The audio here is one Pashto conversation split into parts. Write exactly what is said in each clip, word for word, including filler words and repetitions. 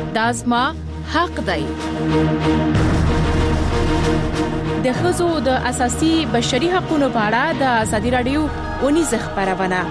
دا زما حق دی. د ښځو د اساسي بشري حقوقو په اړه د ازادي رادیو اونیزه خبرونه.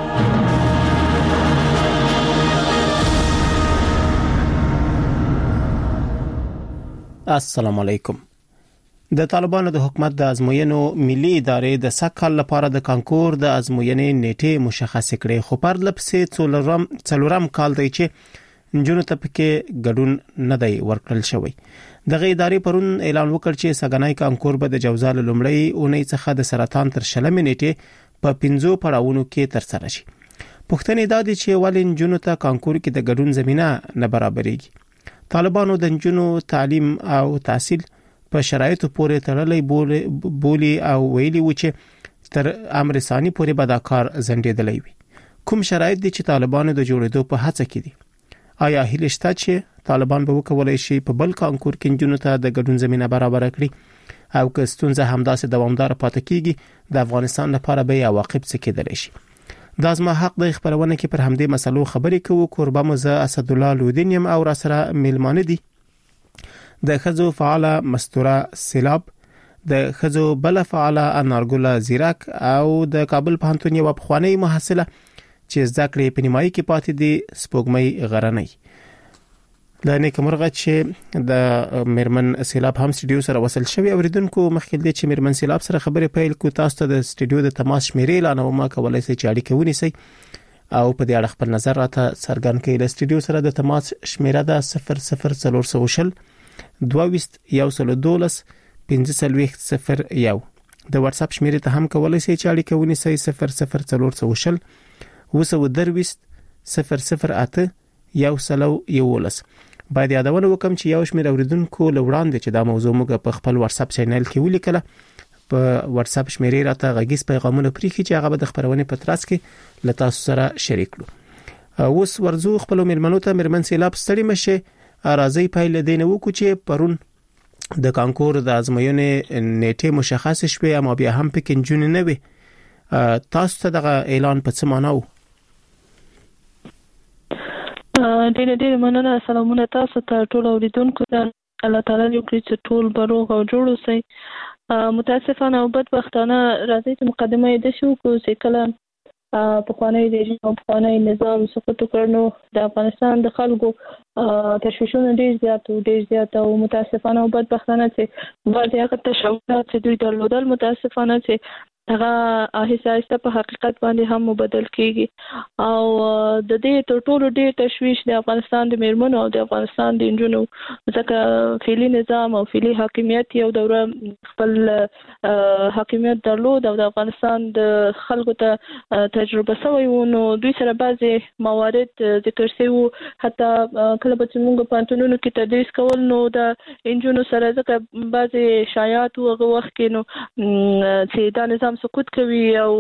السلام علیکم. د طالبانو د حکومت د ازموینو ملي ادارې د سکهال لپاره د کانکور د ازموینې نیټه مشخص کړې، خو پر لپسې څلورم څلورم کال دی چې جنونو ته پکې ګډون نه دی ورکړل شوی. دغه ادارې پرون اعلان وکړ چې سګنای کانکور به د جوزال لومړی اونۍ څخه د سرطان تر شلمې نیټه په پنځو پړاوونو کې ترسره شي. پوښتنه دا ده چې ولې جنونو ته کانکور کې د ګډون زمينه نه برابرېږي. طالبانو د جنونو تعلیم او تحصیل په شرایطو پورې تړلې بولی او ویلي و چې تر امر ثاني پورې به دا کار ځنډېدلی وي. کوم شرایط دي چې طالبانو د جوړېدو په هڅه کې دي؟ آیا هیله شته چې طالبان به وکولای شي په بل کانکور کې جنونو ته د ګډون زمينه برابر کړي؟ او که ستونزه همداسې دوامدار پاتې کیږي د افغانستان لپاره به عواقب څه کېدلی شي؟ دا زما حق د خبرونه کې پر همدې مسلو خبرې کوو. قربان مزه اسد الله لودین يم او را سره میلمانه دي د خزو فعاله مستوره سیلاب، د خزو بل فعاله انارګل زیرک او د کابل پوهنتون یو پخوانی محصله چې ذکرې په نیمایي کې پاتې دي سپوږمۍ غرنۍ. لنه کومرغه چې د میرمن سیلاب هم سټډیو سره وصل شوی. اوریدونکو مخکې دې چې میرمن سیلاب سره خبرې پیل کو، تاسو ته د سټډیو د تماس شمیرې اعلان او ما کولای شئ چې اړیکه ونیسئ او په دې اړه خپل نظر راته څرګند کړئ. د سټډیو سره د تماس شمیره ده صفر صفر څلور سو شل دوه یو سل دولس پنځه سلويخت صفر یو. د واتس اپ شمیرې ته هم کولای شئ چې اړیکه ونیسئ صفر صفر څلور سو شل وسو درويست صفر صفر اته یو سلو یولس. باید یادونه وکم چې یو شمېر اوریدونکو لوړاندې چې دا موضوع موږ په خپل واتس اپ چینل کې ولیکله، په واتس اپ شمیرې راته غږیز پیغامونه پریخي چې هغه به د خبرونه په ترڅ کې له تاسو سره شریک کړو. اوس ورزو خپل میلمنو ته میرمن سیلاب ستړي مشه راځي پایل دینه وکړو چې پرون د کانکور د ازموینې نیټه مشخص شوه اما بیا هم پکې جون نه وي. تاسو ته دغه اعلان په څه معنی و؟ ډېر ډېر مننه. سلامونه تاسو ته ټول اوریدونکو ته. الله تعالی دې وکړي چې ټول بروغ او جوړ اوسئ. متاسفانه او بدبختانه راځي چې مقدمه یې د شو کو چې کله په خوانی رژیم او په خوانی نظام سقوط وکړنو د افغانستان د خلکو تشویشونه ډېر زیات او ډېر زیات او متاسفانه او بدبختانه چې بعضې هغه تشویشات چې دوی درلودل متاسفانه چې هغه آهسته آهسته په حقیقت باندې هم مبدل کیږي. او د دې تر ټولو ډېر تشویش د افغانستان د میرمنو او د افغانستان د نجونو، ځکه فعلي نظام او فعلي حاکمیت یو دوره خپل حاکمیت درلود او د افغانستان د خلکو ته تجربه شوی و، نو دوی سره بعضې موارد ذکر شوي وو. حتی کله به چې موږ په پوهنتونونو کې تدریس کول نو د نجونو سره ځکه بعضې شایعات و هغه وخت کې نو چې دا نظام سقوط کوي او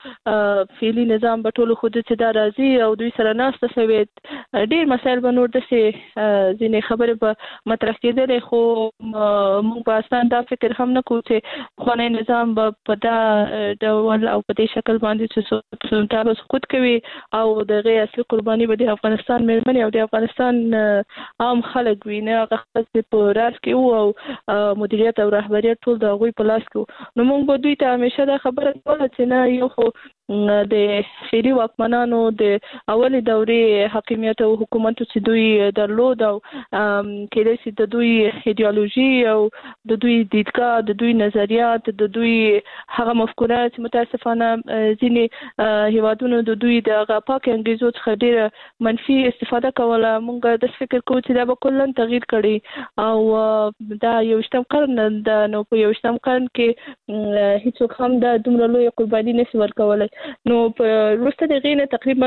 فعلي نظام به ټولو خود چې دا راځي او دوی سره ناسته شوي، ډېر مسایل به نور داسې ځینې خبرې به مطرح کېدلې. خو موږ په اسان دا فکر هم نه کوو چې پخوانی نظام به په دا ډول او په دې شکل باندې چې دا به سقوط کوي او د هغې اصلي قرباني به د افغانستان مېرمنې او د افغانستان عام خلک وي، نه هغه خلک چې په راز کې وو او مدیریت او رهبریت ټول د هغوی په لاس کې وو. نو موږ به دوی ته همیشه دا خبره کوله چې نه، یو خو د خیري واکمنانو د اولې دورې حاکمیت او حکومت چې دوی درلود او کېدای شي د دوی ایدئولوژي او د دوی دیدګاه، د دوی نظریات، د دوی هغه مفکوره چې متاسفانه ځینې هیوادونو د دوی د هغه پاک انګریزو څخه ډېره منفي استفاده کوله. موږ داسې فکر کوو چې دا به کلا تغییر کړي او دا یوویشتم قرن ده، نو په یوویشتم قرن کې هیڅوک هم دا دومره لویه قرباني نشي ورکولی. نو په وروسته د هغې نه تقریبا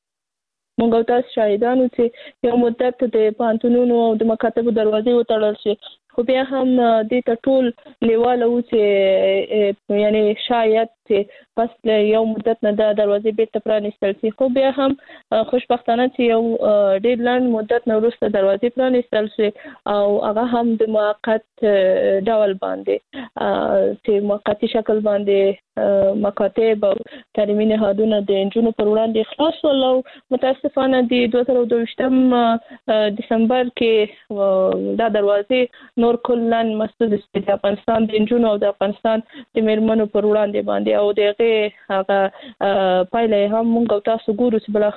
موږ او تاسو شاهدانو چې یو مدت د پوهنتونونو او د مکاتبو دروازې وتړل شي، خو بیا هم دې ته ټول لیواله وو چې یعنې شاید چې پس له یو مدت نه د دروازې بیرته پرانیستل شي، خو بیا هم خوشبختانه چې یو ډېر لنډ مدت نه وروسته دروازې پرانیستل شي او هغه هم د موقت ډول باندې چې موقتی شکل باندې مکاتب او تعلیمي نهادونه د انجونو پر وړاندې خلاص ول او متاسفانه د دوه زره دوهویشتم دسمبر کې دا دروازې نور کلن مسدود شي د افغانستان د انجونو او د افغانستان د میرمنو پر وړاندې باندې او دغه هغه پایله هم موږ او تاسو ګورو چې بل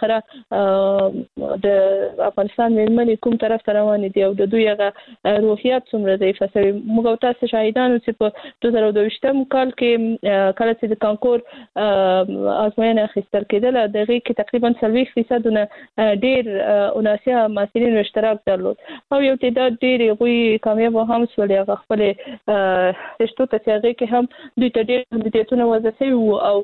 اخره د افغانستان میرمنې کوم طرف ته روانې دي او د دوی هغه روحیات څومره ضعیفه شوي. موږ او تاسو شاهدانو چې په دوه زره دوهویشتم کال کې کله چې د کانکور ازموینه اخیستل کېدله دغه کې تقریبا څلوېښت فیصدونه ډېر اوناسیا محصلینو اشتراک درلود او یو تعداد ډېر هغوی کامیاب هم شول. هغه خپلې رشتو ته چې هغې کې هم دوی ته ډېر محدودیتونه وضع شوي وو او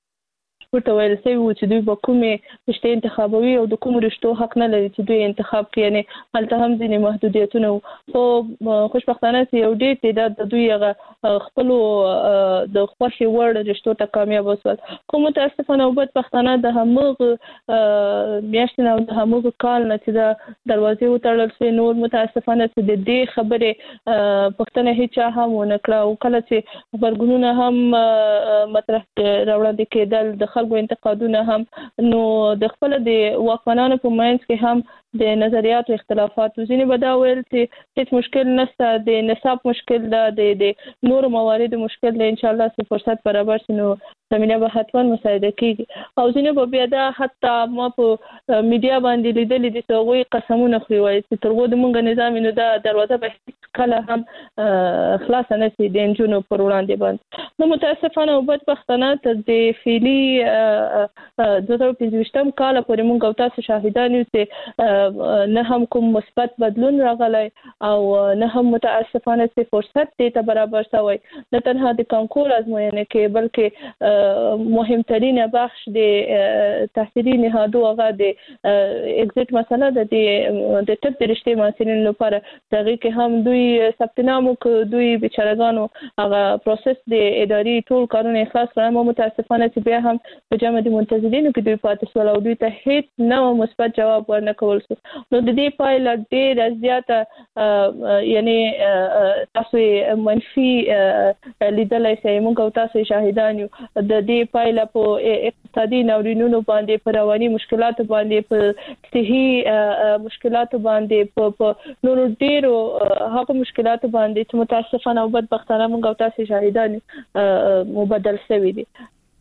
ورته ویل شوي وو چې دوی به کومې رشتې انتخابوي او د کومو رشتو حق نه لري چې دوی انتخاب کړي، یعنې هلته هم ځینې محدودیتونه وو. خو خوشبختانه چې یو ډېر تعداد د دوی هغه خپلو د خوښې وړ رشتو ته کامیاب وشول. خو متاسفانه او بدبختانه د همغه میاشتې نه او د همغه کال نه چې د دروازې وتړل شوې نور متاسفانه چې د دې خبرې پوښتنه هیچا هم ونه کړه او کله چې غبرګونونه هم مطرح راوړاندې کېدل د خلکو انتقادونه هم، نو د خپل د واکمنانو په منځ کې هم د نظریاتو اختلافات ځینې به دا ویل چې هیڅ مشکل نشته، د نصاب مشکل ده، د نورو مواردو مشکل ده، انشاءالله چې فرصت برابر شي نو زمینه به حتما مساعده کیږي. او ځینې به بیا دا حتی ما په میډیا باندې لیدلي دي چې هغوی قسمونه خوري وایي چې تر هغو د موږ نظام وي نو دا دروازه به هېڅ کله هم خلاصه نه شي د انجونو پر وړاندې باندې. نو متاسفانه او بدبختانه تر د فعلي دوه زره پنځویشتم کاله پورې موږ او تاسو شاهدان یو چې نه هم کوم مثبت بدلون راغلی او نه هم متاسفانه چې فرصت دې ته برابر شوی، نه تنها د کانکور ازموینې کې بلکې مهمترین بخش د تحصیلي نهادو هغه د اگزیټ مسله ده د طب د رشتې محصلینو لپاره. دغه کې هم دوی ثبت نام وکړ، دوی بیچارهګانو هغه پروسس د اداري ټول کارونه خلاص کړل، متاسفانه چې بیا هم په جمع د منتظرینو کې دوی پاتې شول او دوی ته هیڅ نوی مثبت جواب ورنه کول شو. نو د دې پایله ډېره زیاته یعنی تاسو منفي لیدلی شئ، موږ او تاسو شاهدان یو. د دې پایله په اقتصادي ناورینونو باندې، په رواني مشکلاتو باندې، په صحي مشکلاتو باندې، په نورو ډېرو هغو مشکلاتو باندې چې متاسفانه او بدبختانه موږ او تاسو شاهدان مبدل شوي دي.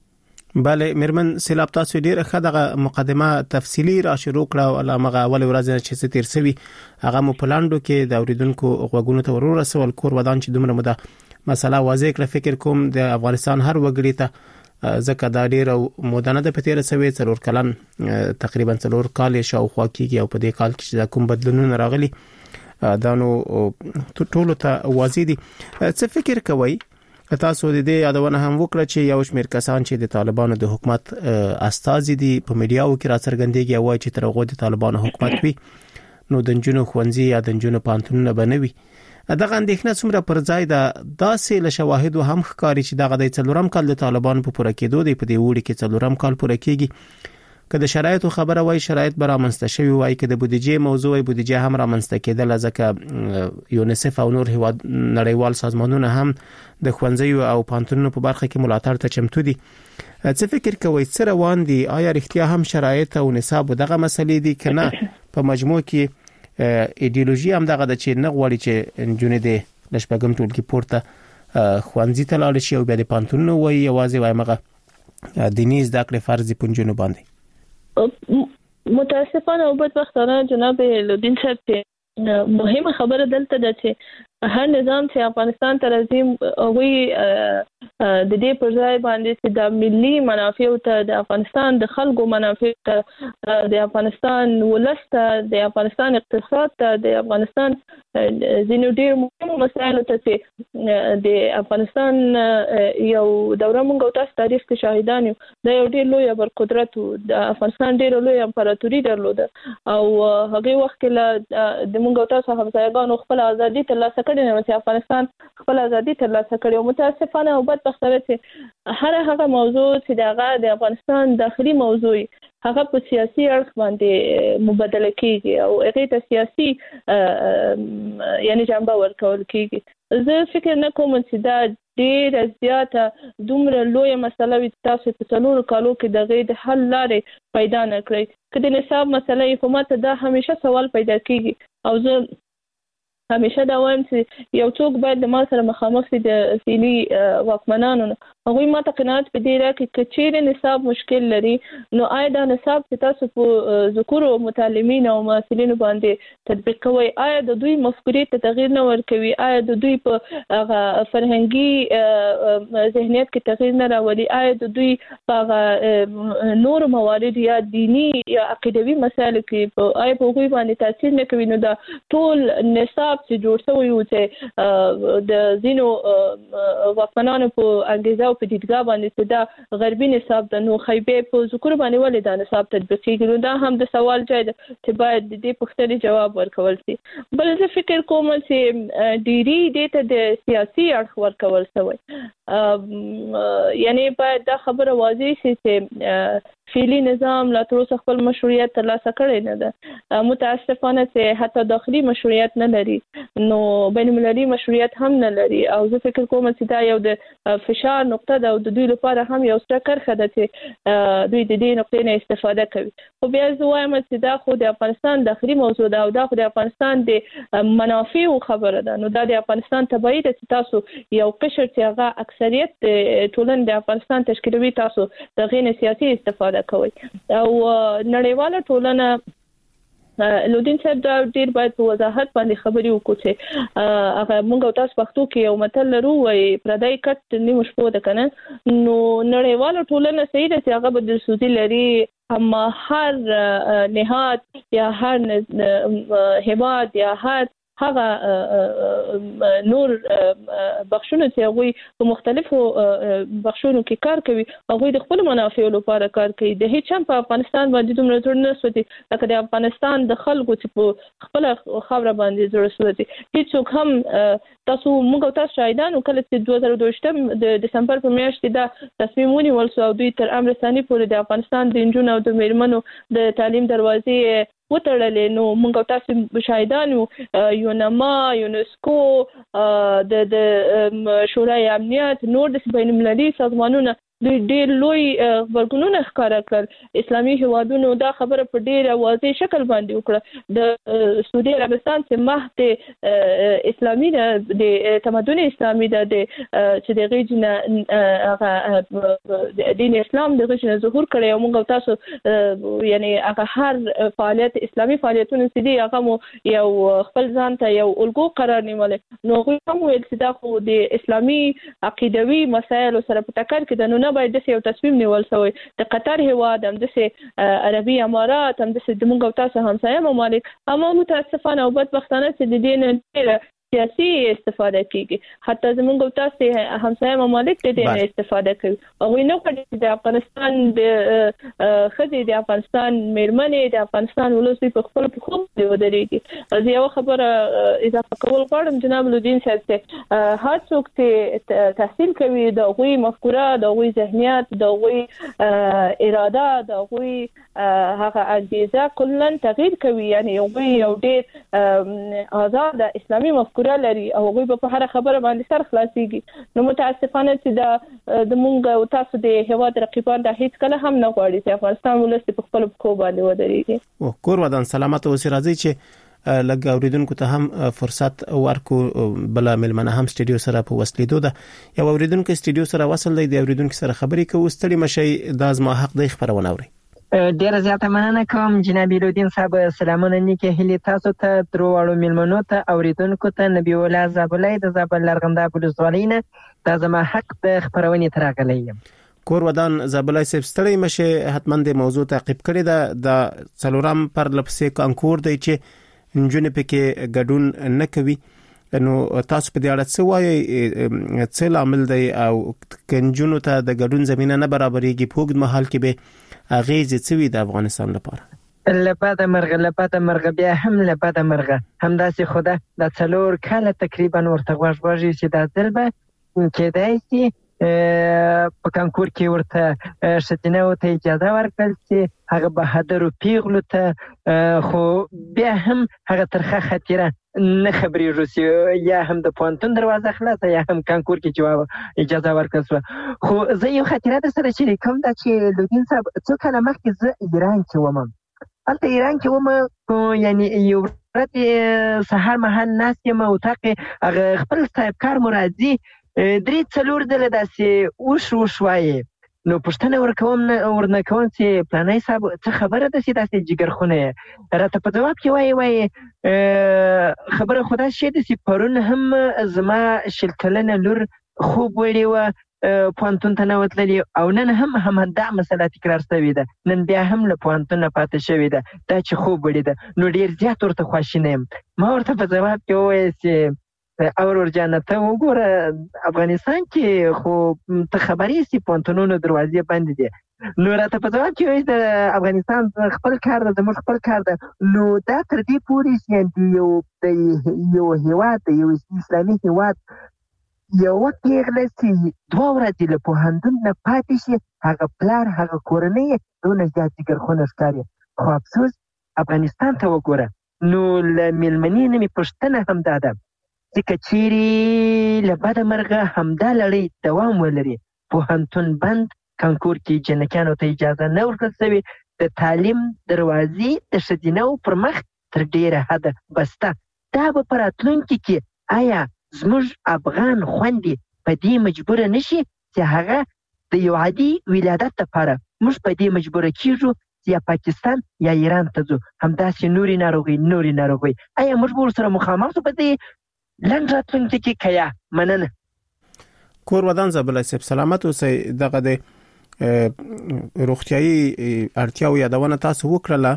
بله میرمن سیلاب، تاسو ډیره ښه دغه مقدمه تفصیلی را شروع کړه او هغه اول ورځ چې څه تیر شوی هغه مو پلاندو کې د اوریدونکو غوږونو ته ورور رسول کور ودان چې دومره مده مسله واضح کړه. فکر کوم د افغانستان هر وګړي ته ځکه دا ډیره مودانه د پتیره سوي څلور کلن تقریبا څلور کال شاوخوا کېږي او په دې کال کې چې کوم بدلونونه راغلي دا نو ټولو ته واضح دي. څه فکر کوئ تاسو د دې یادونه هم وکړه چې یو شمېر کسان چې د طالبانو د حکومت استازي دي په میډیاو کې را څرګندېږي او وايي چې تر هغه د طالبانو حکومت وي نو د جنونو خوندزي یا د جنونو پانتونونه بنوي. دغه اندېښنه څومره پر ځای ده؟ داسې له شواهدو هم ښکاري چې دغه د څلورم کال د طالبانو په پوره کېدو دی، په دې وړي کې څلورم کال پوره کېږي. که د شرایطو خبره وای شرایط به رامنځته شوي وای، که د بودیجې موضوع وای بودیجه هم رامنځته کېدل، ځکه یونیسف او نور هیواد نړیوال سازمانونه هم د ښوونځیو او پانتونونو په برخه کې ملاتړ ته چمتو دي. څه فکر کوئ څه روان دي؟ آیا رښتیا هم شرایط او نصاب دغه مسلې دي که نه په مجموع کې ایدئولوژي هم دغه د چې نه غواړي چې نجونې د لشپږم ټولګي پورته ښوونځي ته لاړ شي او بیا د پانتونونو وای یوازې وای مغه دیني زده کړې فرض دي په نجونو باندې؟ متاسفانه او بدبختانه جناب لودین صاحب مهمه خبره دلته ده چې هر نظام چې افغانستان ته راځي وی د دې پر ځای باندې چې د ملي منافع ته، د افغانستان د خلکو منافع ته، د افغانستان ولس ته، د افغانستان اقتصاد ته، د افغانستان ځینو ډېر مهمو مسایلو ته چې د افغانستان یو دوره موږ او تاسو تاریخ کې شاهدان یو، دا یو ډېر لوی ابرقدرت و. د افغانستان ډېر لوی امپراتوري درلوده او هغه وخت کې د موږ او تاسو همسایګانو خپل ازادي ترلاسه کړی نه چې افغانستان خپل ازادي ترلاسه کړي. او متاسفانه او بدبختانه چې هر هغه موضوع چې دغه د افغانستان داخلي موضوع هغه په سیاسي اړخ باندې مبادله کیږي او هغه ته سیاسي یعنی جنبه ورکول کیږي. زه فکر نه کوم چې دا ډېر زیاته دومره لویه مسله وي چې تاسو په څلورو کالو کې دغه د حل لارې پیدا نه کړئ. که د نصاب مسله یې په ماته دا همیشه سوال پیدا کیږي او زه همیشه دا وایم چې یو څوک باید د ما سره مخامخ شي د فعلي واکمنانو. هغوی ما ته قناعت په دې راکړي که چیرې نصاب مشکل لري نو آیا دا نصاب چې تاسو په ذکورو متعلمین او محصلینو باندې تطبیق کوئ آیا د دوی مفکورې ته تغییر نه ورکوي؟ آیا د دوی په هغه فرهنګي ذهنیت کې تغییر نه راولي؟ آیا د دوی په هغه نور موارد یا دینی یا عقیدوي مسایلو کې آیا په هغوی باندې تاثیر نه کوي؟ نو دا ټول نصاب چې جوړ شوی و چې د ځینو واکمنانو په انګیزه او په دیدګاه باندې چې دا غربي نصاب د نو خیبې په ذکر باندې ولې دا نصاب تطبیق کیږي؟ نو دا هم د سوال ځای ده چې باید د دې پوښتنې جواب ورکول شي. بل زه فکر کوم چې ډیری دې ته د سیاسي اړخ ورکول شوی، یعنی باید دا خبره واضح شي چې فعلي نظام لا تر اوسه خپل مشروعیت ترلاسه کړی نه ده. متاسفانه چې حتی داخلي مشروعیت نه لري نو بین المللي مشروعیت هم نه لري. او زه فکر کوم چې دا یو د فشار نقطه ده او د دوی لپاره هم یو ستره کرښه ده چې دوی د دې نقطې نه استفاده کوي. خو بیا زه وایم چې دا خو د افغانستان داخلي موضوع ده او دا خو د افغانستان د منافعو خبره ده. نو دا د افغانستان تبعی ده چې تاسو یو قشر چې هغه اکثریت ټولنې د افغانستان تشکیلوي تاسو د غیر سیاسي استفاده کوي. او نړیواله ټولنه لودین صاحب دا ډیر باید په وضاحت باندې خبرې وکړي چې هغه موږ او تاسو پښتو کې یو متل لرو وایي پردای کټ نیمه شپه ده کنه. نو نړیواله ټولنه صحیح ده چې هغه به د سودی لري اما هر نهاد یا هر هیواد یا هر هغه نور بخښونه چې هغوی په مختلفو بخښونو کې کار کوي هغوی د خپل منافعو لپاره کار کوي. د هیڅ هم په افغانستان باندې دومره زړه نه سوځي لکه د افغانستان د خلکو چې په خپله خاوره باندې زړه سوځي. هیڅوک هم تاسو موږ او تاسو شاهدانو کله چې دوه زره دویشتم د دسمبر په میاشت کې دا تصمیم ونیول شو او دوی تر امر ثاني پورې د افغانستان د نجونو او د میرمنو د تعلیم دروازې وتړلې. نو موږ تاسو شاهدانو یونما یونسکو د د شورای امنیت نور د بین المللي سازمانونو دوی ډېر لوی غبرګونونه ښکاره کړل. اسلامي هیوادونو دا خبره په ډېر واضح شکل باندې وکړه. د سعودي عربستان چې مهد اسلامي ده د تمدن اسلامي ده د چې د غیجنه هغه دین اسلام د غیجنه ظهور کړی او موږ تاسو یعنی هغه هر فعالیت اسلامي فعالیتونه چې دي هغه مو یو خپل ځان ته یو الګو قرار نیولې. نو هغوی هم ویل چې دا خو د اسلامي عقیدوي مسایلو سره په ټکر کې ده. نو نه باید داسې یو تصمیم نیول شوی. د قطر هیواد هم داسې عربي امارات هم داسې د موږ او تاسو همسایه ممالک اما متاسفانه او بدبختانه چې د دې نه ډېره سیاسي استفاده کیږي. حتی زموږ او تاسو همسایه ممالک د دې نه استفاده کوي. هغوی نه غواړي چې د افغانستان د ښځې د افغانستان میرمنې د افغانستان ولس په خپلو پښو باندې ودرېږي. زه یوه خبره اضافه کول غواړم جناب لودین صاحب چې هر څوک چې تحصیل کوي د هغوی مفکوره د هغوی ذهنیت د هغوی اراده د هغوی هغه انګیزه کلا تغییر کوي. یعنی هغوی یو ډېر آزاده اسلامي مفکوره لري او هغوی په هر خبره باندې سر خلاصيږي. نو متاسفانه چې دا د مونږ او تاسو د هیواد رقیبان دا هیڅ کله هم نه غواړي چې افغانستان ولس په خپل پښو باندې ودرېږي. او کور ودان سلامت اوسې راځي چې لږ اوریدونکو ته هم فرصت ورکو. بل ملمنه هم سټډیو سره په وسلیدو ده. یو اوریدونکو سټډیو سره وصل دی. د اوریدونکو سره خبرې کوو. ستړي مشي د ازما حق د خبرونه اوري. ډیر زیاته مننه کوم جناب لودین صاحب. سلامونه نیکه هلي تاسو ته دروړو ملمنو ته اوریدونکو ته نبی الله زابلای د زابل لرغنده بلوزوالینه د زما حق د خبرونه تراغلی یم. کور ودان زابلای سپ ستړي مشه حتمن د موضوع تعقیب کړی ده. د څلورم پر لپسې کانکور دی چې نجونه پکې ګډون نه کوي. نو تاسو په دې اړه څه وایي؟ څه لامل دی او کنجونو ته د ګډون زمينه نه برابرېږي؟ په وګړي محل کې به اغیزې څه وي د افغانستان لپاره؟ له بده مرغه له بده مرغه بیا هم له بده مرغه همداسې خو ده د څلور کاله تقریبا ورته غوږ غوږ چې دا ځل به کېدای شي په کانکور کې ورته ښځینه ته اجازه ورکړل چې هغه بهادرو پیغلو ته خو بیا هم هغه ترخه خطیره نه خبرېږو چې یا هم د پوهنتون دروازه خلاصه یا هم کانکور کې جواب اجازه ورکړل شوه. خو زه یو خاطره در سره شریکوم دا چې لودین صاحب څو کاله مخکې زه ایران کې وم. هلته ایران کې وم یعنې یو ورځ سهار مهال ناست یم اتاق هغه خپل صاحبکار مو راځي درې څلور ځله داسې وش وش وایي. نو پوښتنه ورنه کوم چې پلانی صاحب څه خبره ده چې داسې جګرخونه یې راته په ځواب کې وایي وایي خبره خو داسې شی ده چې پرون هم زما شل کلنه لور خوب وړې وه پوهنتون ته نه وتللې او نن هم همدا مسله تکرار شوې ده، نن بیا هم له پوهنتون نه پاتې شوې ده دا چې خوب وړې ده. نو ډېر زیات ورته خواشینی یم. ما ورته په ځواب کې وویل چې او ورجانه ته وګوره افغانستان کې خو ته خبرې سي پوهنتونونو دروازې بندې دي. نو راته په ځواب کې وایي د افغانستان خپل کار ده زموږ خپل کار ده. نو دا تر دې پورې چې یو د یو هېواد د یو اسلامي هېواد یوه پیغله چې دوه ورځې له پوهنتون نه پاتې شي هغه پلار هغه کورنۍ یې دونه زیات جګرخونه ښکاري. خو افسوس افغانستان ته وګوره. نو له مېلمنې نه مې پوښتنه همدا ده چې که چیرې له بده مرغه همدا لړۍ دوام ولري پوهنتون بند کانکور کې جنکیانو ته اجازه نه ورکړل شوې د تعلیم دروازې د ښځینهو پر مخ تر ډېره حده بسته. دا به په راتلونکي کې آیا زموږ افغان خویندې په دې مجبوره نشي چې هغه د یو عادي ولادت لپاره موږ په دې مجبوره کیږو چې یا پاکستان یا ایران ته ځو همداسې نورې ناروغۍ نورې ناروغۍ آیا موږ به ورسره مخامخ شو په دې لنډ راتلونکي کې که یا مننه. کور ودان زبلای صاحب سلامت اوسئ. دغه د روغتیایي اړتیاو یادونه تاسو وکړله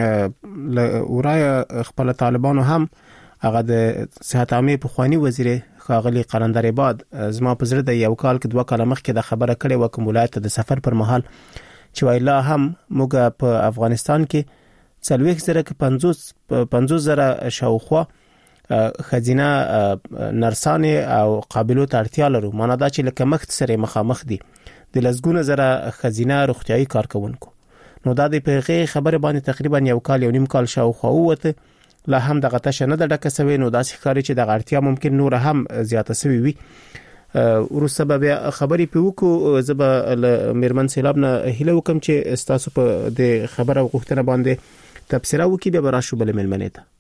ورایه خپل طالبانو هم هغه د صحت عامه پخوانی وزیر خاغلی قلندر عباد زما په زړه د یو کال کې دوه کاله مخکې د خبره کړې و کوم ولایت د سفر پر مهال چې ویلا هم موږ په افغانستان کې څلوېښت زره کې پنځوس زره شاوخوا خزینه نرسانې او قابلو ته اړتیا لرو. معنا دا چې لکه مخت سره مخامخ دي د لسګونه زره خزینه روغتیایي کارکونکو. نو دا د پیغې خبره باندې تقریبا یو کال یو نیم کال شاوخوا وته لا هم دغه تشه نه د ډکه سوي. نو داسې ښکاري چې د اړتیا ممکن نور هم زیاته سوي وي. ورسته به خبرې په وکړو. زه به له میرمن سیلاب نه هیله وکم چې تاسو په د خبره غوښتنه باندې تبصره وکړي به راشو بل ملمنې ته.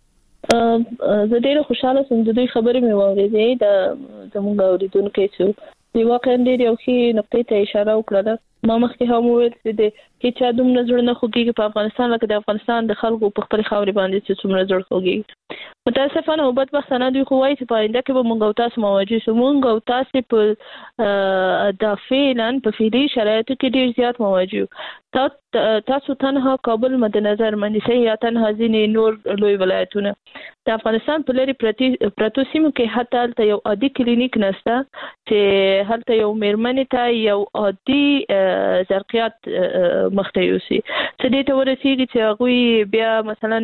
زه ډېره خوشاله سوم د دوی خبرې مې واورېدې د زموږ اورېدونکي چې واقعا ډېر یو ښې نقطې ته اشاره وکړله. ما مخکې هم وویل چې د هیچا دومره زړه نه خوږېږي په افغانستان لکه د افغانستان د خلکو په خپلې خاورې باندې چې څومره زړه خوږېږي. متاسفانه او بدبختانه دوی خو وایي چې په آینده کې به موږ او تاسو مواجه شو. موږ او تاسو په دا فعلا په فعلي شرایطو کې ډېر زیات مواجه یو. تاسو تنها کابل مد نظر منیسئ یا تنها ځینې نور لوی ولایتونه د افغانستان په لرې پرتو سیمو کې حتی هلته یو عادي کلینیک نشته چې هلته یو میرمنې ته یو عادي زرقیات مخته یوسي چې دې ته ورسېږي چې هغوی بیا مثلا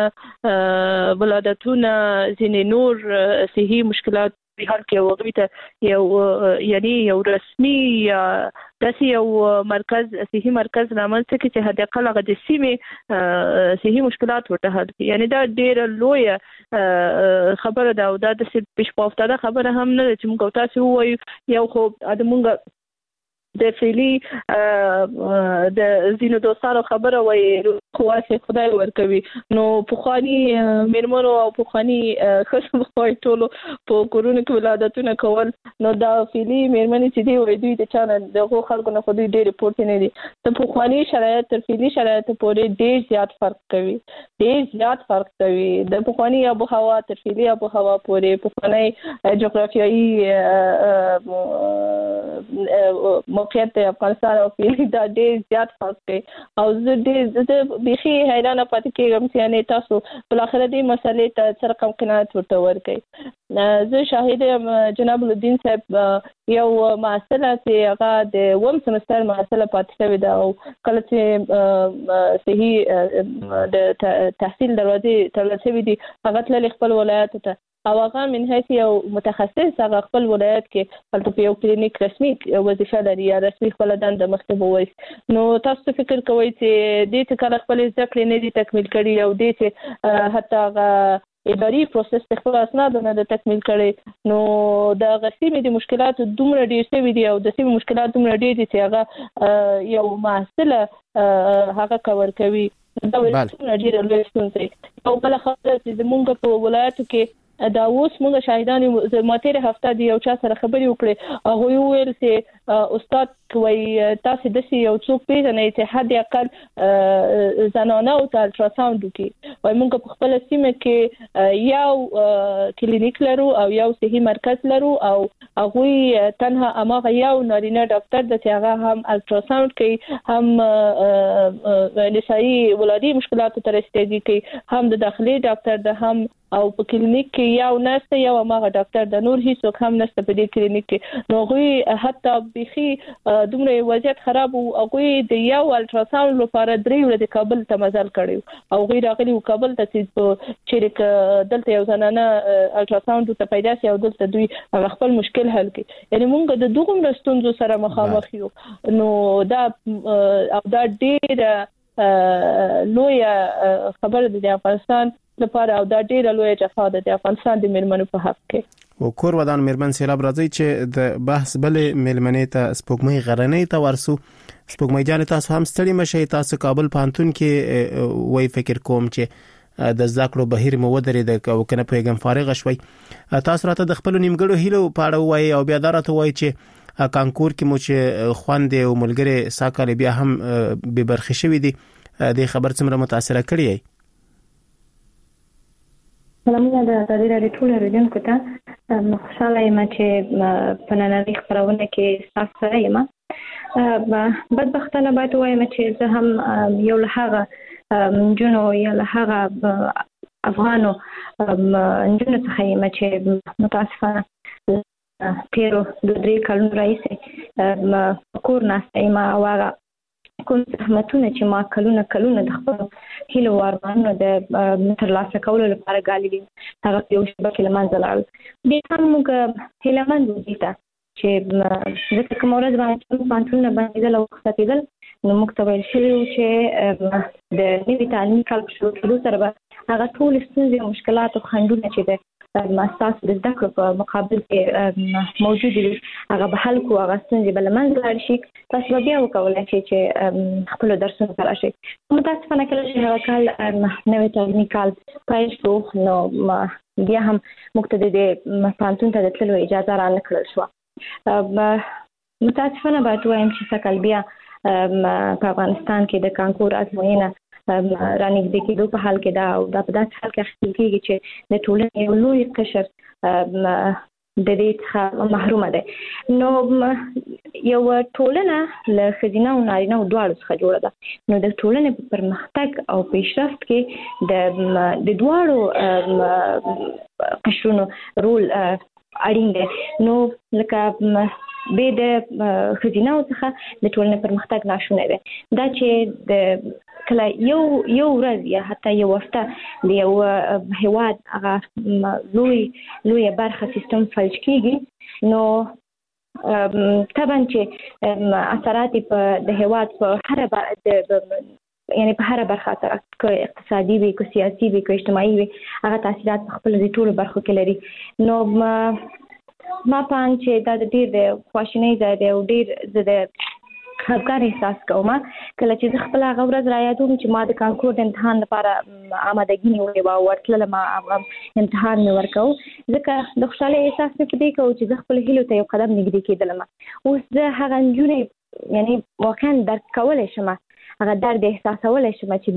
ولادتونه ځینې نور صحي مشکلات په حال کې هغوی ته یو یعنی یو رسمي یا داسې یو مرکز صحي مرکز رامنځته کړي چې حداقل هغه د سیمې صحي مشکلات ورته حل کړي. یعنی دا ډېره لویه خبره ده او دا داسې پیش په افتاده خبره هم نه ده چې موږ او تاسو ووایو یو خو د موږ د فعلي د ځینو دوستانو خبره وایي خو واسې خدای ورکوي. نو پخواني میرمنو او پخواني ښځو وایي ټولو په کورونو کې ولادتونه کول. نو دا فعلي میرمنې چې دي وایي دوی د چا نه د هغو خلکو نه خو دوی ډېرې پورته نه دي. د پخواني شرایط تر فعلي شرایطو پورې ډېر زیات فرق کوي ډېر زیات فرق کوي. د پخواني آب و هوا تر فعلي آب و هوا پورې پخوانی جغرافیایي موقعیت د افغانستان او کې دا ډېر زیات خاص دی او زه ډېر زه بيخي حیرانه پاتې کېږم چې یعنی تاسو په اخر دې مسلې ته سره کوم قناعت ورته ورکړئ. زه شاهد یم جناب الدین صاحب یو معاصله چې هغه د وم سمستر معاصله پاتې شوې ده او کله چې صحیح د تحصیل دروازې تړل شوې دي هغه تل خپل ولایت ته او هغه من حیث یو متخصص هغه خپل ولایت کې هلته په یو کلینیک رسمي وظیفه لري یا رسمي خپل دنده مخته ووي. نو تاسو فکر کوئ چې دې څه کله خپل ځکه نه دي تکمیل کړي او دې چې حتی هغه اداري پروسس ته خپل اسناد نه د تکمیل کړي نو د غسیمې د مشکلات دومره ډېر شوي دي او د سیمې مشکلات دومره ډېر دي چې هغه یو محصله هغه کور کوي. دا ولې ډېر لوی ستونزه او بل خبره چې زمونږ په ولایتو کې دا اوس موږ شاهدان ماتېره هفته دی یو چا سره خبرې وکړې هغه ویل چې استاد کوي تاسو د سی یو څوک پیژنې چې حد اقل زنانه او الټراساوند کوي وای موږ په خپل سیمه کې یو کلینیک لرو او یو صحي مرکز لرو او هغه تنها اماغه یو نارینه ډاکټر د چې هغه هم الټراساوند کوي هم نسایي ولادي مشکلات ته رسیدګي کوي هم د داخلي ډاکټر د هم او په کلینیک کې یو نرس یو اماغه ډاکټر د نور هیڅ هم نشته په دې کلینیک کې نو غوي حتی بيخي دومره وضعیت خراب او هغه د یو الټراساوند لپاره درې ورځې کابل ته مزل کړو او غوي راغلي کابل ته چې چې دلته یو ځنانه الټراساوند ته پیدا شي او دلته دوی خپل مشکل حل کړي یعنی موږ د دوه مرستونو سره مخامخ یو نو دا او دا ډېر لوی خبر د افغانستان لپاره او دا ډیره لوی جفا ده د افغانستان د میرمنو په حق کې. او کور ودان میرمن سیلاب راځي چې د بحث بلې میرمنې ته سپوږمۍ غرنۍ ته ورسو. سپوږمۍ جان تاسو هم ستړي مشي تاسو کابل پانتون کې وای فکر کوم چې د ذکرو بهیر مو ودرې د او کنه پیغام فارغ شوي تاسو راته د خپل نیمګړو هیلو پاړه وای او بیا درته وای چې کانکور کې مو چې خوندې او ملګری ساکل بیا هم به برخه شوي دي د خبر څومره متاثر کړی. سلامونه د تاسو لپاره ټول اوریدونکو ته خوشاله یم چې په نننۍ خبرونه کې تاسو سره یم. بدبختانه باید وایم چې زه هم یو له هغه جنو یا له هغه افغانو جنو څخه یم چې متاسفانه تیرو د درې کلونو راهیسې کور ناسته یم او هغه کوم زحمتونه چې ما کلونه کلونه د خپل هیلو وارمانو د ترلاسه کولو لپاره ګالي دي هغه یو شبکه لمنځه لاړل. بیا هم موږ هیلمند دي چې ځکه کوم ورځ باندې پانتون باندې د وخت تیدل نو موږ ته ویل شوي چې د نوي تعلیمي کال په شروع کېدو سره به هغه ټول ستونزې او مشکلات او خنډونه چې د ماستاس د زده کړو په مقابل کې موجود دي هغه به حل کوو هغه ستونزې به له منځه لاړ شي تاسو به بیا وکولی شئ چې خپلو درسونو ته راشئ. متاسفانه کله چې هغه کال نوی تعلیمي کال پیل شو نو بیا هم موږ ته د دې پوهنتون ته د تللو اجازه رانه کړل شوه. متاسفانه باید ووایم چې سږ کال بیا په افغانستان کې د کانکور ازموینه رانږدې کېدو په حال کې ده او دا په داسې حال کې اخیستل کېږي چې د ټولنې یو لوی قشر د دې څخه محرومه ده. نو یو ټولنه له ښځینه او نارینه دواړو څخه جوړه ده نو د ټولنې په پرمختګ او پیشرفت کې د د دواړو قشرونو رول اړین دی. نو لکه به د ښځینه څخه د ټولنې پرمختګ ناشونی دی دا چې د کله یو یو ورځ یا حتی یو هفته د یو هیواد هغه لوی لوی برخه سیستم فلج کېږي نو طبعا چې اثرات په د هیواد په هر یعنی په هر برخه سره که اقتصادي وي که سیاسي وي که اجتماعي وي هغه تاثیرات په خپل د ټولو برخو کې لري. نو ما پام چې دا د ډېر د خواشینۍ ځای دی او ډېر زه د خفګان احساس کوم کله چې زه خپل هغه ورځ رایادوم چې ما د کانکور د امتحان لپاره آمادګي نیولې وه او ورتللم هغه امتحان مې ورکوه ځکه د خوشحالۍ احساس مې په دې کوو چې زه خپل هیلو ته یو قدم نږدې کېدلم. اوس زه هغه نجونې یعنې واقعا درک کولی شم هغه درد احساسولی شم چې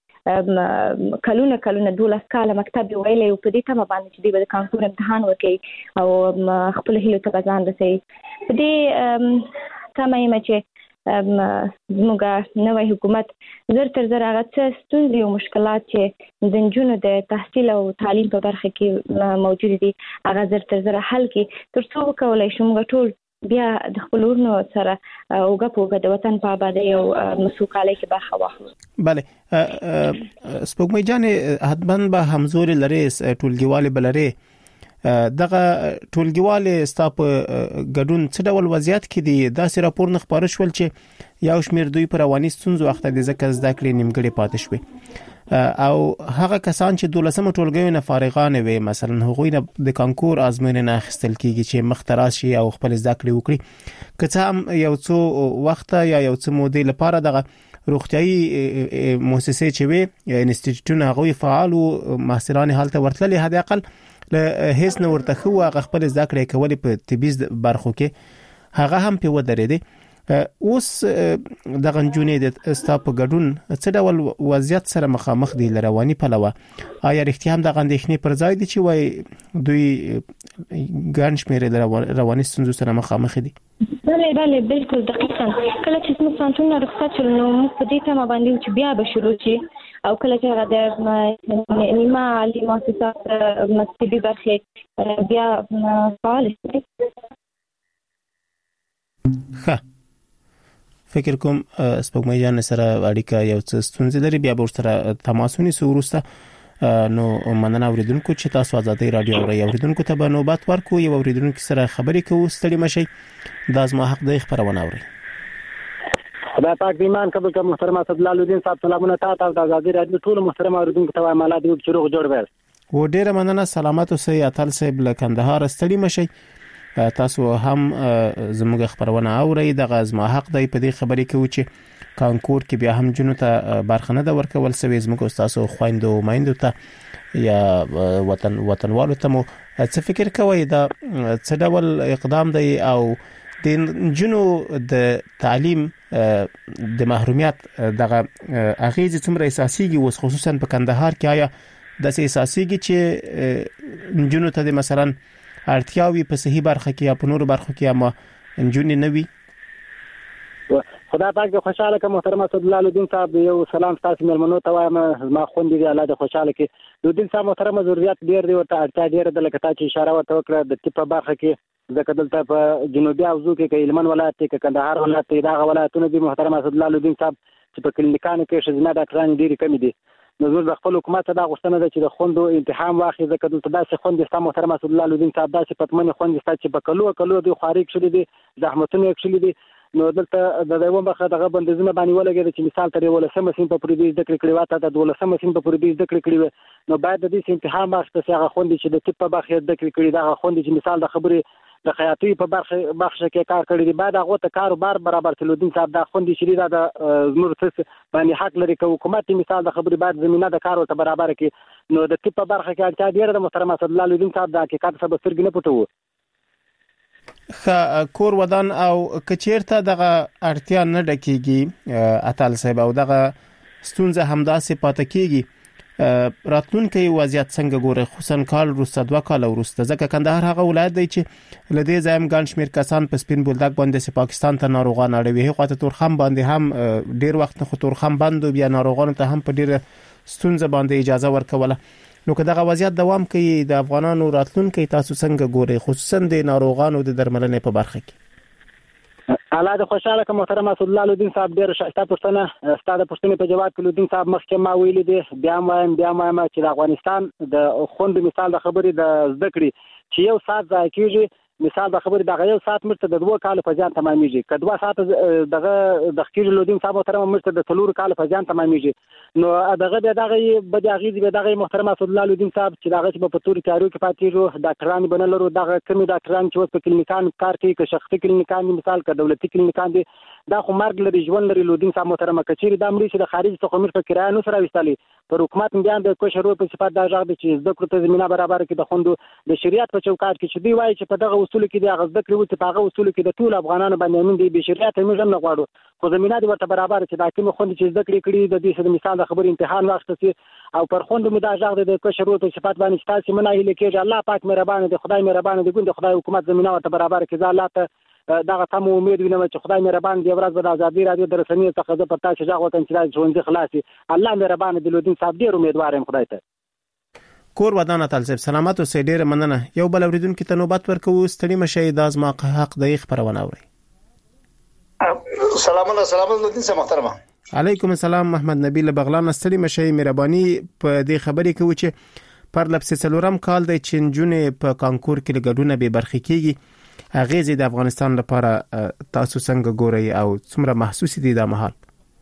دوی کلونه کلونه دولس کاله مکتب یې ویلی او په دې تمه باندې چې دوی به د کانکور امتحان وکوي او خپلو هیلو ته به ځان رسوي. په دې کمه یم چې زموږ نوی حکومت زر تر زر هغه څه ستونزې او مشکلات چې د نجونو د تحصیل او تعلیم په برخه کې موجود دي هغه زر تر زر حل کړي تر څو وکولای شو موږ ټول بیا د خپل ورونو سره اوګه پوګه د وطن په آبادۍ او مسوقالۍ کې برخه واخلو. بله سپوږمۍ جانې حتماً به همزوري لري ټولګیوالې بلري دغه ټولګیوالې ستا په ګډون څه ډول وضعیت کې دي داسې راپور نه خپاره شول چې یو شمېر دوی په رواني ستونزو اخته دي ځکه زده کړې نیمګړې پاتې شوې او هغه کسان چې دولسمه ټولګیو نه فارغان وي مثلا هغوی نه د کانکور ازموینې نه اخیستل کیږي چې مختراس شي او خپل زده کړې وکړي که څه هم یو څو وخت یا یو څو مودې لپاره دغه روغتيایي مؤسسې چې وي انسټیټیوټونه هغوی فعال او ماستران هلته ورتللي حد اقل له هیڅ نه ورته خو هغه خپل زده کړې کولې په طبيز برخو کې هغه هم په ودرېده. اوس دغه نجونې د ستا په ګډون څه ډول وضعیت سره مخامخ دي لرواني پلوه آیا رښتیا هم دغه اندېښنې پر ځای دي چې وای دوی ګڼ شمېر رواني ستونزو سره مخامخ دي؟ بله بله بالکل دقیقاً کله چې موږ پوهنتونونه رخصت شول نو موږ په دې تمه باندې چې بیا به شروع شي او کله چې هغه د نیمه عالي مؤسسات مکتبي برخې بیا فعال شي. ښه فکر کوم سپوږمۍ جان سره اړیکه یو څه ستونزې لري بیا به سره تماس ونیسو وروسته نو مننه اوریدونکو چې تاسو آزادۍ رادیو اورئ اوریدونکو ته به نوبت ورکو یو اوریدونکو سره خبرې کوو ستړي مشي دا زما حق دی خبرونه اورئ. خدای پاک دې ایمان قبول کړه. محترم اسدالله الدین صاحب سلامونه تاسو ته آزادۍ رادیو ټول محترم اوریدونکو ته وایم الله دې چې روغ جوړ وي. و ډیره مننه سلامات اوسئ اتل صاحب له کندهار ستړي مشي تاسو هم زموږ خبرونه اورئ دغه زما حق دی په دې خبرې کې چې کانکور کې بیا هم جنو ته برخه نه د ورکول سوي زموږ تاسو خويندو مایندو ته یا وطن وطنوالو ته مو څه فکر کوئ دا څه ډول اقدام دی او د جنو د تعلیم د محرومیت دغه اغیز څومره اساسيږي وس خصوصا په کندهار کې آیا د اساسيږي چې جنو ته مثلا اړتیاوي په صحیح برخه کې یا په نورو برخو کې اما انجونې نه وي؟ خدای پاک دې خوشاله کړه. محترم اسدالله الدین صاحب یو سلام تاسو مېلمنو ته وایم ما خوندې دې الله دې خوشاله کړي. الدین صاحب محترم ضرورت ډېر دی ورته اړتیا ډېر ده لکه تا چې اشاره ورته وکړه د طب په برخه کې ځکه دلته په جنوبي حوزو کې که هلمند ولایت کې که کندهار ولایت کې دغه ولایتونه دي محترم اسدالله الدین صاحب چې په کلینیکانو کې ښځینه ډاکټرانې ډېرې کمې دي. نو زه د خپل حکومت ته دا غوښتنه ده چې د خوندو امتحان واخلي ځکه دلته داسې خوندې ستا محترم اسدالله الدین صاحب داسې پتمنې خوندې ستا چې په کلو کلو دوی خواري کښلي دي زحمتونه یې کښلي دي. نو دلته د یوه برخه دغه بندیزونه باندې ولګېده چې مثال تر یولسمه صنف په پورې دوی زده کړې کړې وه تا د دولسمه صنف په پورې دوی زده کړې کړې وې نو باید د دې امتحان واخیسته سي هغه خوندې چې د طب په برخه زده کړې کړي دغه خوندې چې مثال د خبرې د خیاطۍ په برخه برخه کې کار کړی دی باید هغه ته کاروبار برابر کړي. الدین صاحب دا خوندې چې دا د زموږ څه باندې حق لري که حکومت مثال د خبرې باید زمينه د کار ورته برابر کړي. نو د طب په برخه کې اړتیا ډېره ده محترم اسدالله الدین صاحب د حقیقت څخه به سترګې نه پټوو. خ کور ودان او کچیرته دغه اړتیا نه ډکیږي اتل صاحب او دغه ستونزه همداسې پاتې کیږي راتلونکي وضعیت څنګه ګوره خصوصا کال وروسته دوه کال وروسته ځکه کندهار هغه ولایت دی چې لدې ځایم ګڼ شمېر کسان په سپین بولدک باندې سي پاکستان ته ناروغان اړوي هغه ته تورخم باندې هم ډیر وخت نه تورخم بند بیا ناروغانو ته هم په ډیر ستونزه باندې اجازه ورکوله. نو که دغه وضعیت دوام کوي د افغانانو راتلونکي تاسو څنګه ګوري خصوصا د ناروغانو د درملنې په برخه کې؟ الله د خوشاله کوم محترم اسدالله الدین صاحب ډیر شایسته پوښتنه ستاسو د پوښتنې په جواب کې الدین صاحب مخکې ما ویلي دي بیا وایم بیا وایم چې د افغانستان د خوند مثال د خبرې د زده کړې چې یو سات ځای کېږي مثال د خبرې دغه یو سات مرته د دوه کال په ځان تمامېږي که دوه سات دغه د خکېږي الدین صاحب محترم مرته د څلور کال په ځان تمامېږي نو دغه بیا دغه بد اغیز به دغه محترم اسدالله الدین صاحب چې دغه چې په تور تیارو کې پاتېږي ډاکټران بنل لرو دغه کمی ډاکټران چې په کلینیکان کار کوي که شخصي کلینیکان مثال که دولتي کلینیکان دي دا خو مرګ لري ژوند لري الدین صاحب محترم کچېرې دا مړي چې د خارج څخه مر په کرایه نو سره وستالي پر حکومت بیا د کوشرو په صفات دا ځاګ چې زده کړو ته زمينه برابر کې د خوندو د شریعت په چوکاټ کې چې دی وایي چې په دغه اصول کې د غزده کړو چې په هغه اصول کې د ټول افغانانو باندې امین دی به شریعت موږ هم نه غواړو خو زمينه دي ورته برابر چې دا کوم خوند چې زده کړې کړي د دې سره مثال د خبر امتحان واخستي او پر خوند مې دا ځاګ د کوشرو په صفات باندې تاسو مناهله کېږي الله پاک مهربان دی خدای مهربان دی ګوند خدای حکومت زمينه ورته برابر کې ځا الله ته دغه تم امید وینم چې خدای مهربان دی ورځ د ازادي رادیو د رسنیو څخه د پتا چې ځاغ وطن چې ژوند خلاصي الله مهربان دی لودین صاحب ډیر امیدوار یم خدای ته کور ودانه طالب سلامات او سیډیر مننه یو بل اوریدونکو ته نوبت ورکو ستړي مشه د ازما حق د خبرونه اوري سلام الله سلام لودین صاحب محترمه علیکم السلام محمد نبیل بغلان ستړي مشه مهرباني په دې خبرې کې و چې پر لپس څلورم کال د چنجونې په کانکور کې لګډونه به برخه کیږي اغیزه د افغانستان لپاره تاسو څنګه ګورئ او څومره محسوس دي د مهال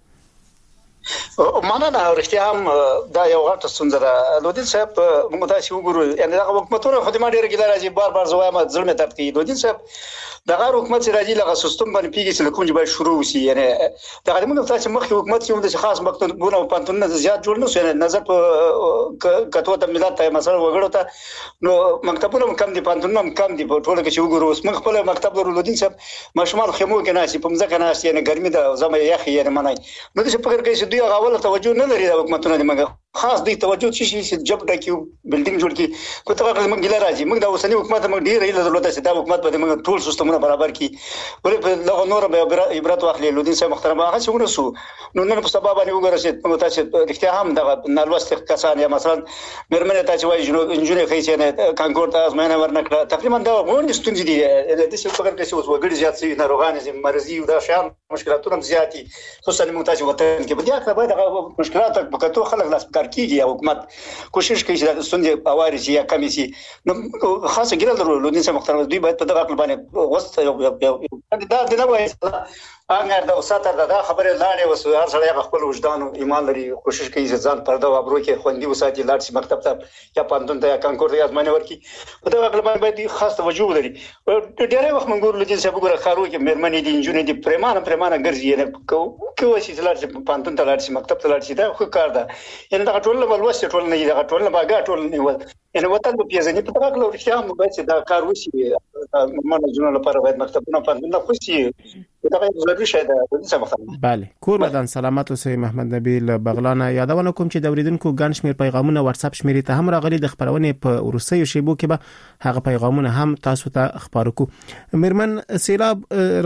مننه اورختیا هم دا یو غټه ستونزه ده لودین صاحب موږ تاسو وګورو یعنی دا حکومتونه خو دې ما ډیر ګیله راځي بار بار زوایم ظلم درد کوي لودین صاحب دا غیر حکومت چې راځي لغه سیستم باندې پیږي چې کوم ځای شروع وسی یعنی دا موږ تاسو مخکې حکومت کې د خاص مکتبونه او پانتونونه زیات جوړ نه شو نظر په کتو ته ملت ته مثلا وګړو ته نو مکتبونه کم دي پانتونونه کم دي په ټوله کې چې وګورو اوس موږ خپل مکتب ورو لودین صاحب ماشومان خمو کې ناشې په مځکه ناشې یعنی ګرمي د زمه یخ یعنی منای نو د فکر کوي چې دوی غواړي توجه نه لري د حکومتونو د مګر خاص دی توجه چې جب ډکیو بلډینګ جوړ کی په توګه موږ ګیله راځي موږ د اوسنی حکومت موږ ډیر ایله درلوده چې دا حکومت په موږ ټول سیستمونه برابر کی ولې په لغه نور به عبرت واخلي لودین صاحب محترم هغه څنګه سو نو نن په سبب باندې وګورئ چې موږ تاسو اختیار هم د نالوست کسان یا مثلا مرمنه تاسو وایي چې انجینر خېسي نه کانکور ته ازمنه ورنکړه تقریبا دا غوڼ ستونزې دي د دې په فکر کې اوس وګړي زیات شي ناروغان زی مرزي او دا شان مشکلاتونه زیاتی خصوصا موږ تاسو وطن کې بیا کله باید د مشکلات په کتو خلک لاس کار کیږي او حکومت کوشش کوي چې د ستونزې اواري شي یا کمی شي نو خاصه ګرځول درلود لودین صاحب محترم دوی باید په دغه خپل باندې وست یو دا د نه وایي اگر دا وساتر دا خبره لاړې وسو هر سړی خپل وجدان او ایمان لري کوشش کوي چې ځان پرده او ابرو کې خوندي وساتي لاړ شي مکتب ته یا پانتون ته یا کانکور ته ازمنه ورکی په دغه خپل باندې خاص توجه ولري ډېر وخت موږ ګورو لودین صاحب ګوره خارو کې مېرمنې دي انجونې دي پرمانه پرمانه ګرځي نه کوم شي لاړ شي پانتون ته لاړ شي مکتب ته لاړ شي دا خو کار ده یعنی دا ټول له ولوسته ټول نه دا ټول نه باګه ټول نه ول یعنی وطن په پیژنې په دغه لور چې هم باید دا کار وشي مونږ جنونو لپاره باید مکتبونه پانتون خو شي دا ضروري شي ده بله کور ودان سلامت اوسئ محمد نبیل بغلانه یادونه کوم چې د اوریدونکو ګڼ شمیر پیغامونه واتس اپ شمیرې ته هم راغلي د خبرونه په ورسېو شیبو کې به هغه پیغامونه هم تاسو ته خبرو کو مرمن سیلاب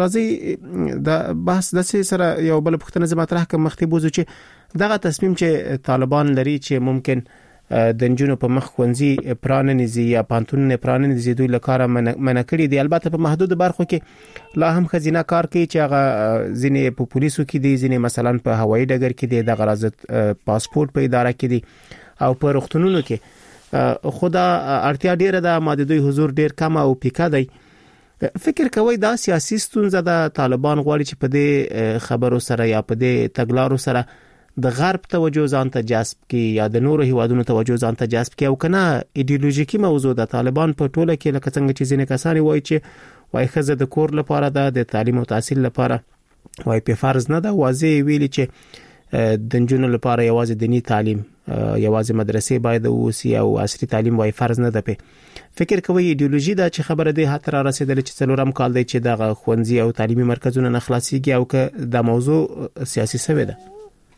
راځي د بحث د سره یو بل پښتنه زما طرح کوم مختبوزو چې دغه تصمیم چې طالبان لري چې ممکن د نجونو په مخ خونځي پراننځي یا پانتون پراننځي دوی لکاره منع کړی دی البته په محدود برخو کې لا هم خزینه کار کوي چې هغه ځینې په پولیسو کې دي ځینې مثلا په هوایي ډګر کې دي د غرض پاسپورت په اداره کې دي او په روغتونونو کې خدا اړتیا ډیره ده ماده دوی حضور ډیر کم او پیکا دی فکر کوي دا سیاسي ستونزه ده طالبان غواړي چې په دې خبرو سره یا په دې تګلارو سره د غرب توجه ځان ته جذب کی یا د نورو هیوادونو توجه ځان ته جذب کی او کنه ایدئولوژیکی موضوع ده طالبان په ټوله کې لکه څنګه چې ځینې کسان وایي چې وای خزه د کور لپاره ده د تعلیم او تحصیل لپاره وای په فرض نه ده واضح ویلي چې د جنونو لپاره یوازې دینی تعلیم یوازې مدرسې باید اوسي او عصري تعلیم وای فرض نه ده په فکر کوي ایدئولوژي دا چې خبره ده هتر رسیدل چې څلورم کال دی چې د خوندزي او تعلیمي مرکزونه نه خلاصيږي او که د موضوع سیاسي سوي ده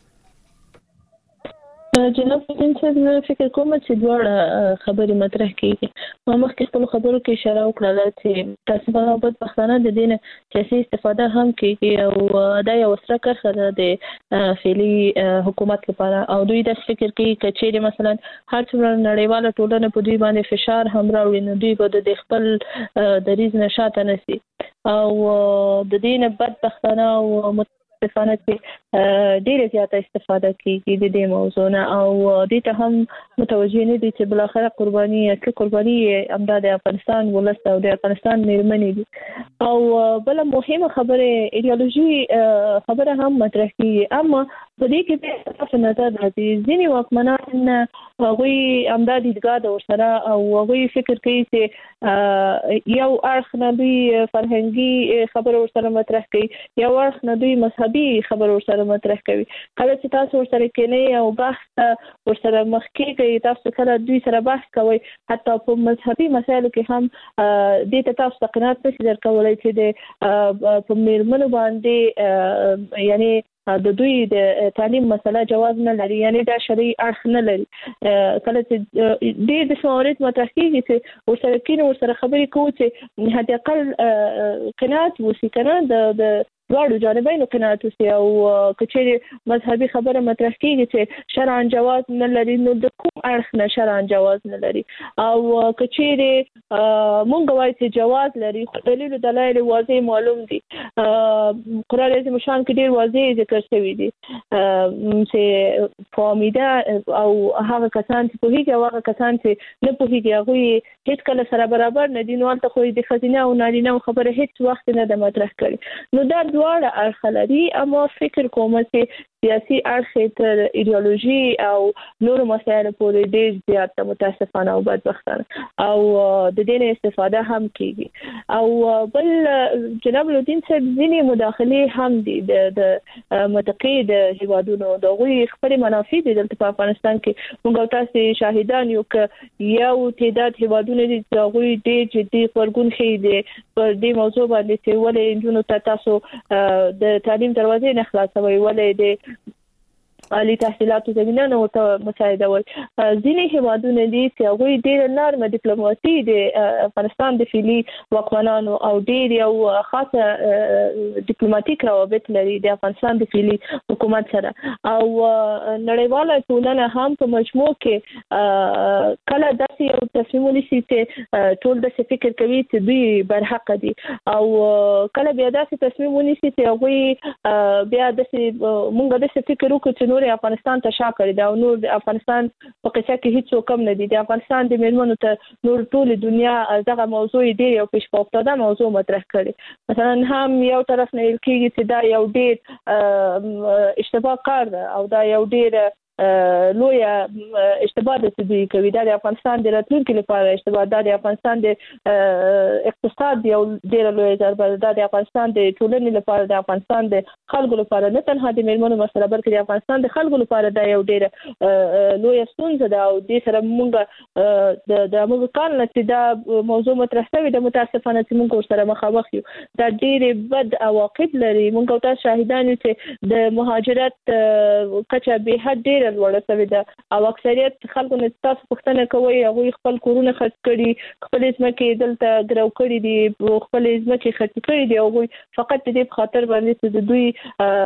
جناب څنګه فکر کوم چې دوه خبرې مطرح کیږي ما مخکې خپل خبرو کې اشاره وکړه چې تاسو په بد پښتانه د دین سیاسي استفاده هم کوي او دا یو ستر کرخه ده د فعلی حکومت لپاره او دوی د فکر کوي چې مثلا هر څومره نړیواله ټولنه په دوی باندې فشار هم راوړي نو دوی به د خپل دریز نشاته نسی او د دین بد پښتانه او استفاده کې ډېر زیاته استفاده کیږي د دې موضوع نه او دې ته هم متوجه نه دي چې بل اخر قرباني اصلي قرباني امداد افغانستان ولست او د افغانستان مېرمنې دي او بل مهمه خبره ایدئولوژي خبره هم مطرح کیږي اما په دې کې به تاسو نظر راځي ځینې واکمنان هغوی امداد دیدګاه د ورسره او هغوی فکر کوي چې یو اړخ نه دوی فرهنګي خبره ورسره مطرح کوي یو اړخ نه دوی مذهبي خبر ورسره مطرح کوي کله چې تاسو ورسره کېنئ او بحث ورسره مخ کېږئ تاسو کله دوی سره بحث کوئ حتی په مذهبي مسایلو کې هم دې ته تاسو قناعت نشئ درکولی چې د په مېرمنو باندې یعنی د دوی د تعلیم مسله جواز نه لري، یعنی دا شرعي اړخ نه لري. کله چې ډېر د شمارت مطرح کیږي چې ورسره کینو ورسره خبرې کوو چې حد اقل قناعت وسی کنه د د دواړو جانبینو قناعت وسی، او کچېرې مذهبي خبره مطرح کیږي چې شرعاً جواز نه لري نو د کوم اړخ نه شرعاً جواز نه لري، او کچېرې مونږ وایو چې جواز لري خو دلیل او دلایل واضح معلوم دي. قرآن عظیم شان کې ډېر واضح ذکر شوی دي چې فامیده او هغه کسان چې پوهیږي او هغه کسان چې نه پوهیږي هغوی هیڅ کله سره برابر نه دي، نو هلته خو د ښځینه او نارینه خبره هیڅ وخت نه ده مطرح کړې. نو دا دواړه اړخ لري، اما فکر کوم چې سیاسي اړخ تر ایدئولوژي او نورو مسایلو پورې ډېر زیات متاسفانه او بدبختانه او د دې نه استفاده هم کیږي. او بل جناب الدین صاحب ځینې مداخلې هم دي د د متقید هیوادونو د غوي خپل منافع دي دلته په افغانستان کې. موږ تاسو شاهدان یو ک یو تعداد هیوادونو دي چې غوي ډېر جدي خبرګون خې دي پر دې موضوع باندې چې ولې انجونو ته تاسو د تعلیم دروازې نه خلاصوي، ولې د عالی تحصیلاتو زمینه نو ته مساعده وي. ځینې هیوادونه دي چې هغوی ډېر نرمه ډیپلوماسي د افغانستان د فعلي واکمنانو او ډېر یو خاصه ډیپلوماټیک روابط لري د افغانستان د فعلي حکومت سره، او نړیواله ټولنه هم په مجموع کې کله داسې یو تصمیم ونیسي چې ټول داسې فکر کوي چې دوی برحق دي، او کله بیا داسې تصمیم ونیسي چې هغوی بیا داسې مونږ داسې فکر وکړو چې نور افغانستان ته شا کړی دا، او نور د افغانستان په قصه کې هیڅ کم نه دي. د افغانستان د میرمنو ته نور ټول دنیا دغه موضوع ډېر یو پیش پافتاده موضوع مطرح کړي. مثلا هم یو طرف نه کېږي چې دا یو ډېر اشتباه کار ده او دا یو ډېر لوی اشتباه ده چې دوی کوي، دا د افغانستان د راتلونکي لپاره اشتباه ده، د افغانستان د اقتصاد یو ډېر لوی ضربه ده، د افغانستان د ټولنې لپاره، د افغانستان د خلکو لپاره، نه تنها د میرمنو مسله بلکې د افغانستان د خلکو لپاره دا یو ډېر لوی ستونزه ده. او دې سره موږ د د موږ کار نه چې دا موضوع مطرح شوی د متاسفانه چې موږ ورسره مخامخ یو، دا ډېر بد عواقب لري. موږ او تاسو شاهدان یو چې د مهاجرت کچه به حد ډېر لوړه شوې ده، او اکثریت خلکو نه تاسو پوښتنه کوي هغوی خپل کورونه خرڅ کړي، خپل ځمکې دلته ګرو کړي دي، خپل ځمکې خرڅ کړي دي، هغوی فقط د دې په خاطر باندې چې د دوی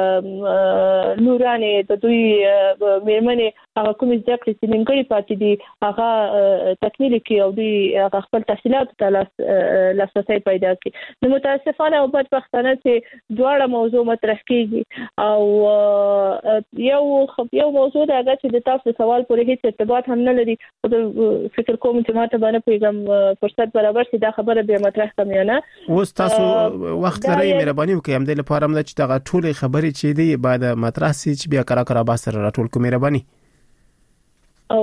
لورانې د دوی میرمنې هغه کومې زده کړې چې نیمګړې پاتې دي هغه تکمیل کړي او دوی هغه خپل تحصیلاتو ته لاسرسی پیدا کړي. نو متاسفانه او بدبختانه چې دواړه موضوع مطرح کیږي، او یو یو موضوع دا چې د تاسو سوال پورې هیڅ ارتباط هم نه لري، فکر کوم چې ماته باندې پیغام فرصت برابر شي دا خبره به مطرح کوم یا نه. اوس تاسو وخت لرئ مهرباني وکړئ هم د لپاره هم چې دا ټول خبرې چې دی بعد مطرح شي چې بیا کرا کرا با سره راټول کوم مهرباني. او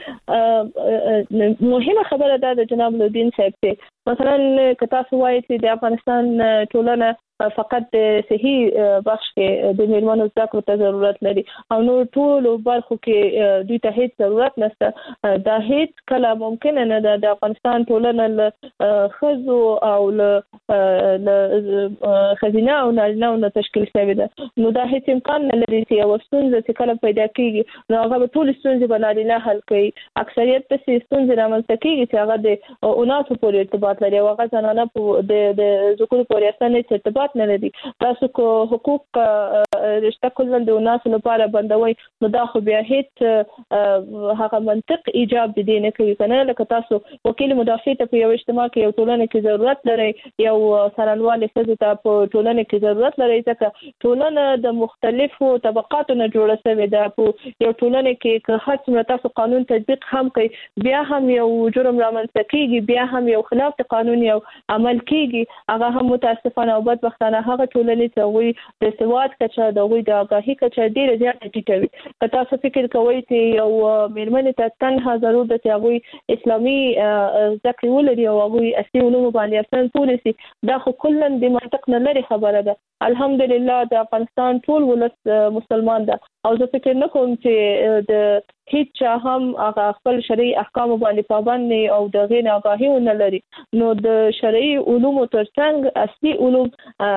بله مهمه خبره ده د جناب الدین صاحب چې مثلا که تاسو وایئ چې د افغانستان ټولنه فقط د صحي بخش کې د میرمنو زده کړو ته ضرورت لري او نور ټولو برخو کې دوی ته هیڅ ضرورت نشته، دا هیڅ کله ممکن نه ده. د افغانستان ټولنه له ښځو او له ښځینه او نارینه نه تشکیل شوې ده، نو دا هیڅ امکان نه لري چې یوه ستونزه چې کله پیدا کېږي نو هغه به ټولې ستونزې به نارینه حل کوي. اکثریت داسې ستونزې رامنځته کېږي چې هغه د اناثو پورې ارتباط لري او هغه زنانه د ذکورو پورې اصلا هیڅ ارتباط نه لري. تاسو کو حقوق رشته کلا د اناثو لپاره بندوي نو دا خو بیا هیڅ هغه منطق ایجاب دي نه کوي کنه. لکه تاسو وکیل مدافع ته په یو اجتماع کې یو ټولنه کې ضرورت لري، یو څارنوال ښځو ته په ټولنه کې ضرورت لري، ځکه ټولنه د مختلفو طبقاتو نه جوړه شوې ده. په یو ټولنه کې که هر څومره تاسو قانون تطبیق هم کوي بیا هم یو جرم رامنځته کېږي، بیا هم یو خلاف د قانون یو عمل کېږي. هغه هم متاسفانه او بدبختانه هغه ټولنې چې هغوی د سواد کچه د هغوی د آګاهي کچه ډېره زیاته ټیټه وي. که تاسو فکر کوئ چې یو مېرمنې ته تنها ضرور ده چې هغوی اسلامي زده کړې ولري او هغوی اصلي علومو باندې اصلا پوه شي، دا خو کلا د منطق نه لرې خبره ده. الحمدلله د افغانستان ټول ولس مسلمان ده او زه فکر نه کوم چې د هیڅ هم هغه خپل شرعي احکام باندې پابند نه او د غیر آگاهي نه لري. نو د شرعي علومو ترڅنګ اصلي علوم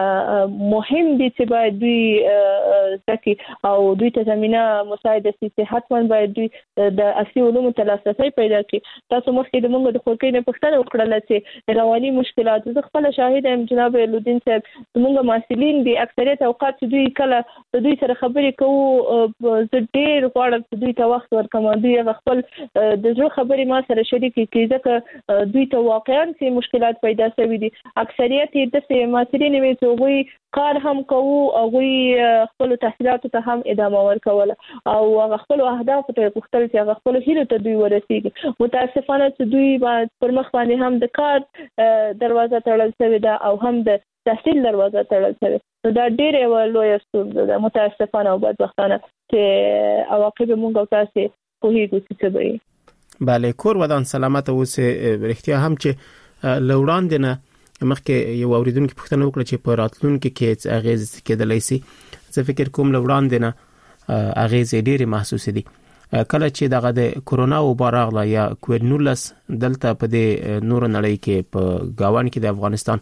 مهم دي چې باید دوی ځکه او دوی ته زمينه مساعده سي چې حتما باید دوی د اصلي علومو ته لاسرسي پیدا کړي. تاسو مخکې د موږ د خورکې نه پوښتنه وکړه چې رواني مشکلات زه خپل شاهد یم جناب لودین صاحب موږ مسؤلین دي اکثریت اوقات دوی کله د دوی سره خبرې کوو زه ډېر غواړم چې دوی ته وخت ورکړم دوی خپل د زړه خبرې ما سره شریک کړي ځکه دوی ته واقعا څه مشکلات پیدا شوي دي. اکثریت د سه مسؤلین وي چې دوی کار هم کوو او دوی خپل تحصیلاتو ته هم ادامه ورکول او خپل اهداف ته غوښتل چې خپل هیلو ته دوی ورسیږي. متاسفانه چې دوی پر مخ باندې هم د کار دروازه تړل شوې ده او هم د تحصیل دروازه تړل شوې. نو دا ډېر یو لوی ستونزه ده متاسفانه او بدبختانه چې عواقب موږ او تاسو په هیڅ څه به وي. بله کور ودان سلامت اوسه. رښتیا هم چې لوړاند نه مخکې یو اوریدونکو پوښتنه وکړه چې په راتلونکو کې اغیز کېدلای شي. زه فکر کوم لوړاند نه اغیز ډېر محسوس دي. کله چې دغه د کورونا وبا راغله یا کووډ نولس دلته په دې نور نړۍ کې په گاوان کې د افغانستان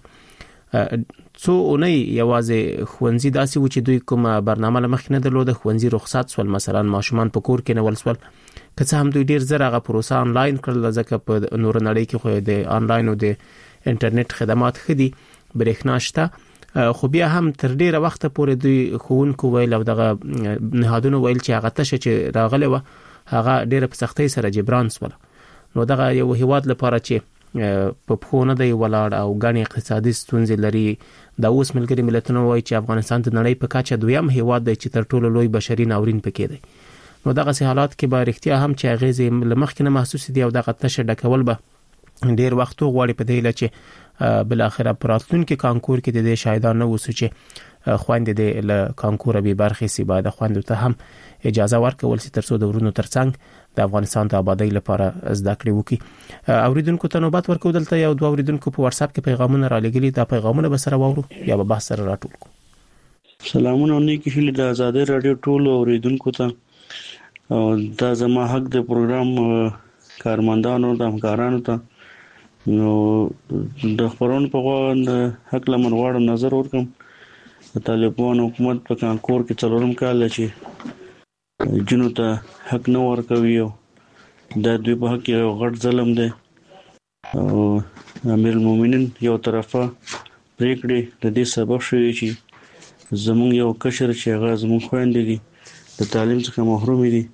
څو اونۍ یوازې خوندزي داسې و چې دوی کومه برنامه لمخ نه درلوده. خوندزي رخصت سول مثلا ماشومان په کور کې نه ول سول که څه هم دوی ډیر زر هغه پروسه انلاین کړل ځکه په نور نړۍ کې خو د انلاین او د انټرنیټ خدمات خدي برېښنا شته خو بیا هم تر ډیره وخت پورې دوی خوونکو ویل او دغه نهادونو ویل چې هغه تشه چې راغله و هغه ډیره په سختۍ سره جبران سول. نو دغه یو هیواد لپاره چې په پخونه دی ولاړ او غني اقتصادي ستونزې لري دا اوس ملګری ملتونو وایي چې افغانستان د نړۍ په کچه دویم هیواد دی چې تر ټولو لوی بشري ناورین پکې دی. نو دغه سه حالات کې به اړتیا هم چې اغیزې لمخ نه محسوس دي او دغه تشه ډکول به ډیر وخت غواړي په دې لچې بل اخره پراتون کې کانکور کې د دې شاهدان نه وسو چې خويند دې له کانکور به برخې سی باید خويند ته هم اجازه ورکول سي ترڅو د ورونو ترڅنګ د افغانستان د آبادی لپاره زده کړې وکړي. اوریدونکو ته نوبت ورکو دلته یو دوه اوریدونکو په واتس اپ کې پیغامونه را لګیلي دا پیغامونه به سره وورو یا به بحث سره راټول کو. سلامونه نیکی هیله د آزادۍ رادیو ټول اوریدونکو ته او دا زما حق د پروګرام کارمندانو د همکارانو ته نو د خبرونو په غوښتنه حق لمن غواړم نظر ورکم. طالبان حکومت په کانکور کې څلورم کال چې جنو ته حق نه ورکوي او د دوی په حق یو غټ ظلم دی او امیر المؤمنین یو طرفه پریکړې د دې سبب شوی چې زمونږ یو کشر چې هغه زمونږ خويندې دي د تعلیم څخه محروم دي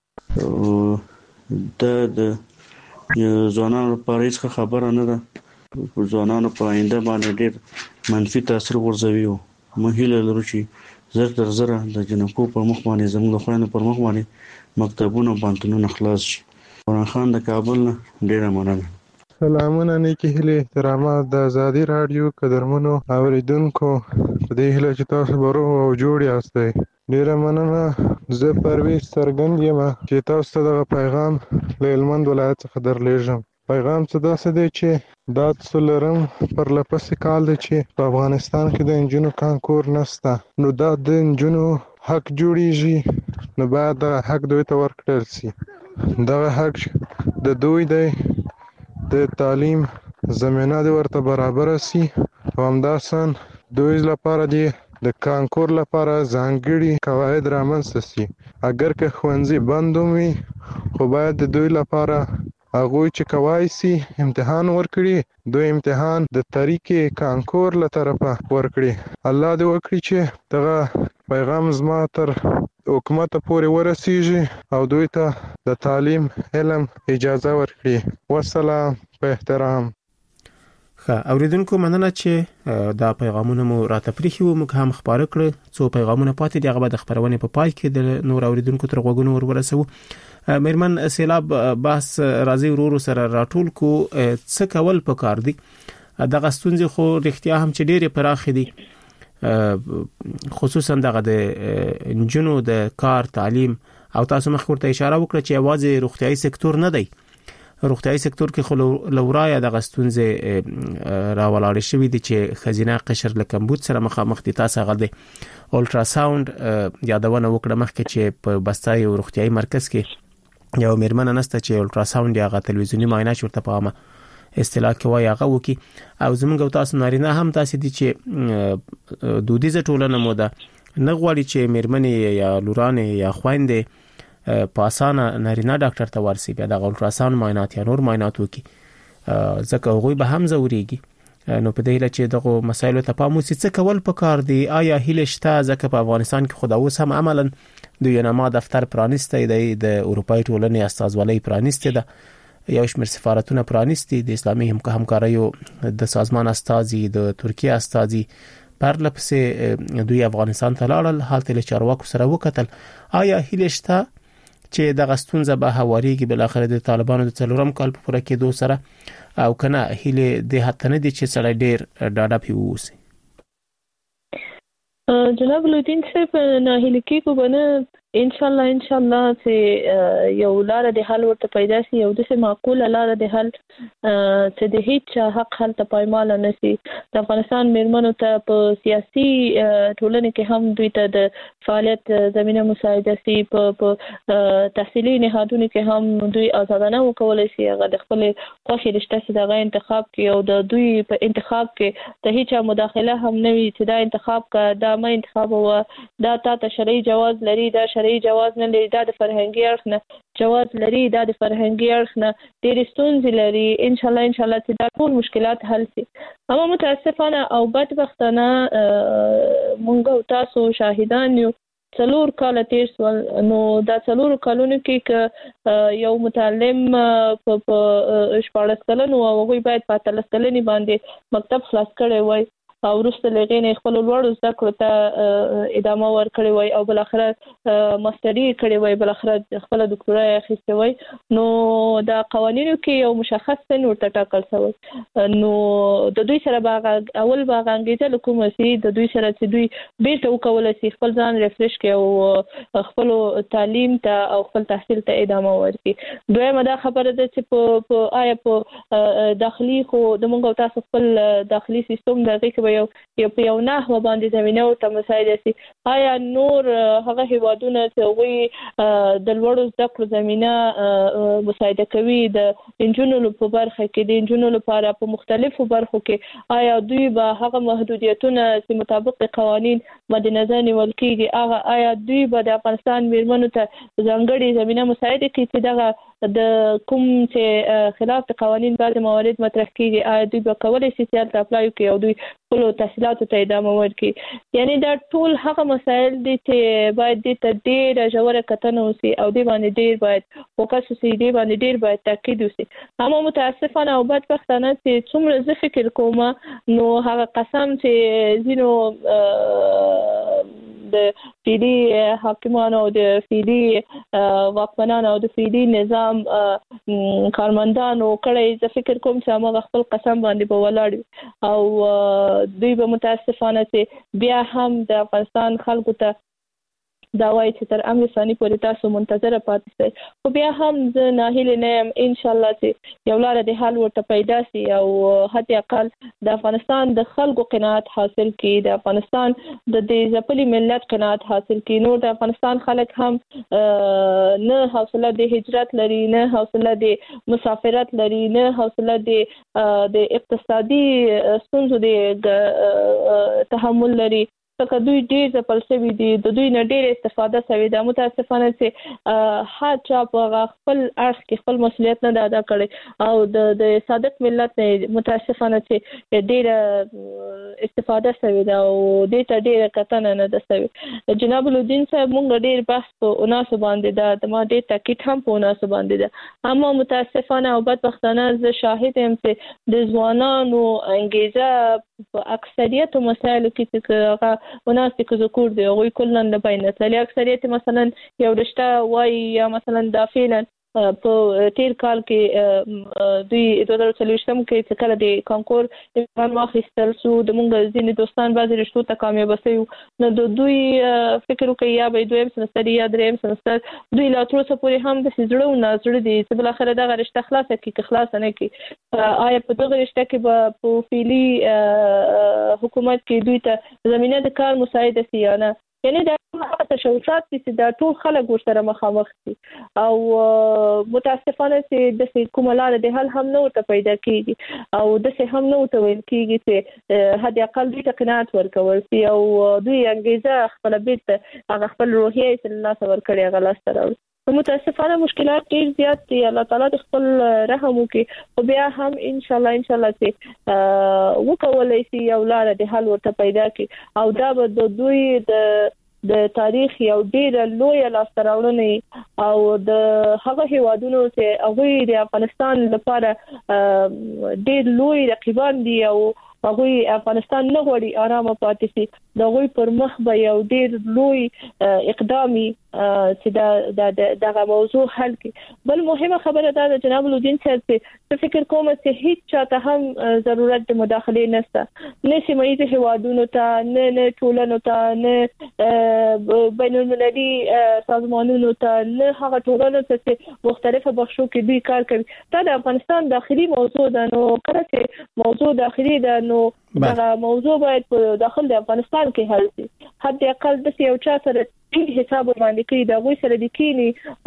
او د د ځوانانو لپاره هیڅ خبره نه ده. ځوانانو په آینده باندې ډېر منفي تاثیر غورځوي او مهیله لرو چې زر تر زر د جنکو پر مخ باندې زموږ د خويندو پر مخ باندې مکتبونه بانتونونه خلاص شي. قرآن خان د کابل نه ډېره مننه. سلامونه نیکی هیله احترامات د آزادۍ رادیو قدرمنو اوریدونکو په دې هیله چې تاسو برو او جوړ یاستئ. ډیره مننه. زه پرویز سرګند یم چې تاسو ته د پیغام له هلمند ولایت څخه درلېږم. پیغام څه داسې دی چې دا څلورم پر لپسې کال دی چې په افغانستان کې د انجونو کانکور نشته. نو دا د انجونو حق جوړیږي نو باید دغه حق دوی ته ورکړل سي. دغه حق د دوی دی د تعلیم زمینه د ورته برابر سي او همداسن دوی لپاره دی د کانکور لپاره ځانګړي قواعد رامنځته سي. اگر که ښوونځي بند وي خو باید د دوی لپاره هغه چې کوي سي امتحان ورکړي دوی امتحان د طریقې کانکور له طرفه ورکړي. الله دې وکړي چې دغه پیغام زما تر حکومت پورې ورسیږي او دوی ته د تعلیم علم اجازه ورکړي. والسلام په احترام. ښه اوریدونکو مننه چې دا پیغامونه مو راته پریخي وو موږ هم خبره کړ څو پیغامونه پاتې دي هغه د خبرونه په پای کې د نور اوریدونکو تر غوږونو ورورسو. میرمن سیلاب بحث راځي ورور سره راټول کو څه کول پکار دي. دغه ستونزې خو رښتیا هم چې ډېرې پراخې دي خصوصا دغه د انجونو د کار تعلیم او تاسو مخ ورته اشاره وکړه چې اواز روغتيایي سکتور نه دی. روغتيایي سکتور کې خو لورای دغه ستونزې راولاړې شوې دي چې خزینه قشر له کمبود سره مخامخ دي. تاسو غل دي الټرا ساوند یادونه وکړه مخکې چې په بستای روغتيایي مرکز کې یو میرمن نسته چې الټراساوند یا غا تلویزیونی معاینه چورته په عامه اصطلاح کې وایي هغه وکي او زموږ تاسو نارینه هم تاسو دي چې دودیزه ټولنه مو ده نه غواړي چې میرمنې یا لورانې یا خويندې په اسانه نارینه ډاکټر ته ورسي بیا د الټراساوند معاینات یا نور معاینات وکي ځکه هغه به هم زوريږي نو په دې لچ چې دغه مسایلو ته پام وسی څه کول پکار دي آیا هیله شته ځکه په افغانستان کې خدا اوس هم عملاً د یونما دفتر پرانیسته دی د اروپای ټولنې استازولۍ پرانیسته ده یو شمېر سفارتونه پرانیستي د اسلامي همکاریو د سازمان استازي د ترکیه استازي پر لپسې دوی افغانستان ته لاړل حالت له چارواکو سره وکتل آیا هیله شته چې د غستونزه به هواريږي بل اخر د طالبانو د څلورم کال په پوره کې دوه سره او کنه هیله د هټنه دي چې سړی ډیر ډاډه پیوسی جناب لودین صاحب نه هیله کېږو بنه ان شاء الله ان شاء الله چې یو لار د حل ورته پیدا شي یو د معقوله لار د حل چې د هیڅ حق حل ته پایمال نه شي د افغانستان میرمنو ته په سیاسي ټولنه کې هم دوی ته د فعالیت زمينه مساعده شي په تحصیلي نهادونو کې هم دوی آزادانه وکولای شي هغه د خپل خوښي رشته چې دغه انتخاب کې او د دوی په انتخاب کې د هیڅ مداخله هم نه وي چې دا انتخاب کا دا ما انتخاب و دا تا شرعي جواز لري دا شرعي جواز نه لري دا د فرهنګي اړخ نه جواز لري دا د فرهنګي اړخ نه ډېر ستونزې لري ان شاء الله ان شاء الله چې دا ټول مشکلات حل شي اما متاسفانه او بدبختانه مونږ تاسو شاهدان یو څلور کال تیر سول نو دا څلور کالونو کې یو متعلم په شپږ کلنو او هغه باید په اتلس کلنی باندې مکتب خلاص کړي وای او وروسته لغې نه خپل لوړ زده کړو ته ادامه ورکړی وای او بل اخره ماستری کړی وای بل اخره خپل ډاکټورا اخیسته وای نو دا قوانینو کې یو مشخص سن ورته ټاکل شوی نو د دوی سره باغ اول باغ انګیزه کوم سي د دوی سره چې دوی بیرته وکول شي خپل ځان ریفریش کړي او خپل تعلیم ته او خپل تحصیل ته ادامه ورکړي دویمه دا خبره ده چې په آیا په داخلي خو د مونږ تاسو خپل داخلي سیستم دغه کې یو یو په یو نه و باندې زمينه او ته مسایده سي آیا نور هغه هیوادونه چې وي د لوړو زده کړو زمينه مسایده کوي د انجونو په برخه کې د انجونو لپاره په مختلفو برخو کې آیا دوی به هغه محدودیتونه چې مطابق قوانين مد نظر نیول کیږي هغه آیا دوی به د افغانستان میرمنو ته ځانګړي زمينه مسایده کوي چې دغه د کوم چې خلاف قوانين بعد موارد مطرح کیږي آیا دوی به کولای شي چې تل اپلای کوي او دوی خپل تحصیلاتو ته ادامه ورکړي یعنی دا ټول هغه مسایل دي چې باید د تدیر جوړه کتنه وسی او دی باندې ډیر باید فوکس وسی دی باندې ډیر باید تاکید وسی اما متاسفانه او بدبختانه چې څومره زه فکر کوم نو هغه قسم چې زینو د فیدی حاکمانو او د فیدی واکمنانو او د فیدی نظام کارمندانو کړي زه فکر کوم چې موږ خپل قسم باندې په ولاړ او دوی به متاسفانه چې بیا هم د افغانستان خلکو ته دا وایي چې تر امر ثاني پورې تاسو منتظر پاتې شئ خو بیا هم زه ناهیله نه یم ان شاء الله چې یو لار د حل ورته پیدا شي او حتی اقل د افغانستان د خلکو قناعت حاصل کړي د افغانستان د دې ځپلي ملت قناعت حاصل کړي نور د افغانستان خلک هم نه حوصله د هجرت لري نه حوصله د مسافرت لري نه حوصله د د اقتصادي ستونزو د تحمل لري که دوی ډیر ځپل شوي دي د دوی نه ډیر استفاده شوې ده متاسفانه چې هر چا په خپل اړخ کې خپل مسؤلیت نه ادا کړی او د د صادق ملت نه متاسفانه چې ډیر استفاده شوې ده او دې ته ډیر کتنه نه ده شوې جناب لودین صاحب مونږ ډیر بحث په اوناسو باندې ده ما ډیر تاکید هم په اوناسو باندې ده اما متاسفانه او بدبختانه زه شاهد یم چې د ځوانانو انګیزه په اکثریت مسایلو کې چې وناس کې ذکر دی او کلن د بین اصلي اکثریت مثلا یو رشته وای یا مثلا دا فعلا په تیر کال کې دوی دوه هزار څلوېښتم کې چې کله د کانکور امتحان واخیستل شو د مونږ ځینې دوستان بعضې رشتو ته کامیابه شوي نو د دوی فکر وکړي یا به دویم سمستر یا دریم سمستر دوی لا تر اوسه پورې هم داسې زړه و نازړه دي چې بالاخره دغه رشته خلاصه کړي که خلاصه نه کړي آیا په دغه رشته کې به په فعلي حکومت کې دوی ته زمینه د کار مساعده شي یا نه یعنی دا هغه تشوشات چې دا ټول خلک ورسره مخامخ دي او متاسفانه چې د کوم لار د حل هم نه ورته پیدا کیږي او د څه هم نه ورته ویل کیږي چې هدا اقل دې تقنات ورکول سي او دوی انګیزه خپل بیت هغه خپل روحیه صلی الله علیه ور کړی هغه لاس تراوړي. متاسفانه مشکلات ډیر زیات دي. الله تعالی د خپل رحم وکړي خو بیا هم ان شاء الله ان شاء الله چې وکولای شي یو لار د حل ورته پیدا کړي او دا به د دوی د د تاریخ یو ډیر لوی لاسته راوړنې او د هغه هیوادونو چې هغه د افغانستان لپاره ډیر لوی رقیبان دي او هغه افغانستان نه غواړي آرامه پاتې شي. دغه پر مخ به یو ډیر لوی اقدامي چې دا دغه موضوع حل کړي. بل مهمه خبره دا ده جناب الدین صاحب چې فکر کوم چې هیڅ چاته هم ضرورت د مداخله نشته، نه سیمایي هیوادونو ته، نه نه ټولنو ته، نه بین المللي سازمانونو ته، نه هغه ټولنو ته چې مختلفه بخشو کې دوی کار کوي. دا د افغانستان داخلي موضوع ده. نو کله چې موضوع داخلي ده نو دا موضوع باید په داخل د افغانستان کې حل شي. حد اقل د یو چا سره حساب باندې کوي دا غوي سره د کینی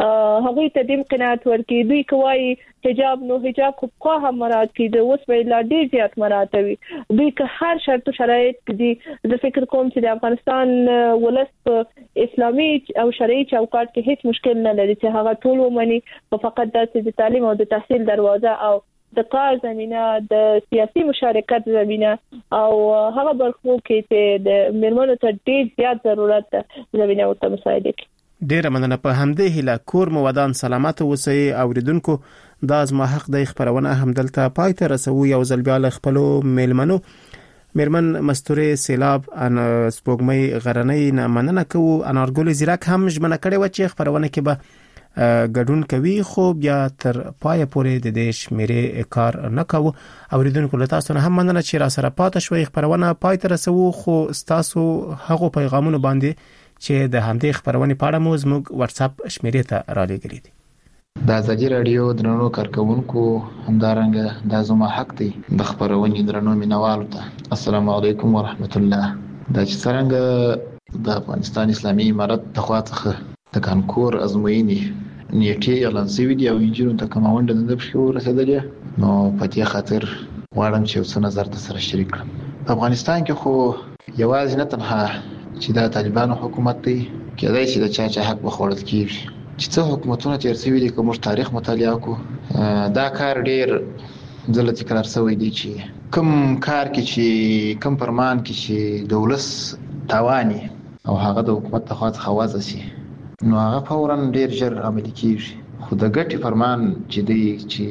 هغه ته د امکانات ورکړي. دوی کوي حجاب نو حجاب خو په هم مراد کې د اوس په لا ډیر زیات مراد وي. دوی که هر شرط شرایط دي زه فکر کوم چې د افغانستان ولس اسلامي او شرعي چوکاټ کې هیڅ مشکل نه لري چې هغه ټول ومني. فقط د تعلیم او د تحصیل دروازه او د کار زمينه، د سیاسي مشارکت زمينه او هغه برخو کې چې د میرمنو ته ډیر زیات ضرورت ده زمينه ورته مساعده کوي. ډیر مننه. په همدې هیله کور مو ودان سلامت اوسئ. اوریدونکو دا زما حق د خبرونه هم دلته پای ته رسو. یو ځل بیا له خپل میلمنو میرمن مستوره سیلاب ان سپوږمۍ غرنۍ نه مننه کوو. انارګل زیرک هم ژمنه کړې و چې خبرونه کې به ګډون کوي خو بیا تر پای پورې د دې شمیرې کار نه کوو. اوریدونکو له تاسو نه هم مننه چې را سره پاتې شوي. خبرونه پای ته رسو خو تاسو هغه پیغامونه باندې چې د همدې خبرونه په اړه مو زموږ واتس اپ شمیرې ته را لېږلي دي. د ازادي رادیو درنو کارکونکو همدارنګه د زما حق دی د خبرونې درنو مینوالو ته السلام علیکم ورحمت الله. د چې څنګه د افغانستان اسلامي امارت د خوا څخه د کانکور ازموینې نیټه اعلان شوې دي او انجینو ته کومونډ د بشو رسیدلې نو په دې خاطر غواړم چې اوس نظر د سره شریک کړم. په افغانستان کې خو یوازې نه تنها چې د طالبانو حکومت دی کېدای شي د چا چا حق بخوړل کیږي چې څو حکومتونه تیر شوي دي. کوم تاریخ مطالعه کو دا کار ډیر ځله تکرار شوی دی چې کوم کار کې چې کوم فرمان کې چې دولس توانی او هغه د حکومت ته خاص خواص شي نو هغه فورا ډیر ژر عملي کیږي. خو د ګټي فرمان چې دی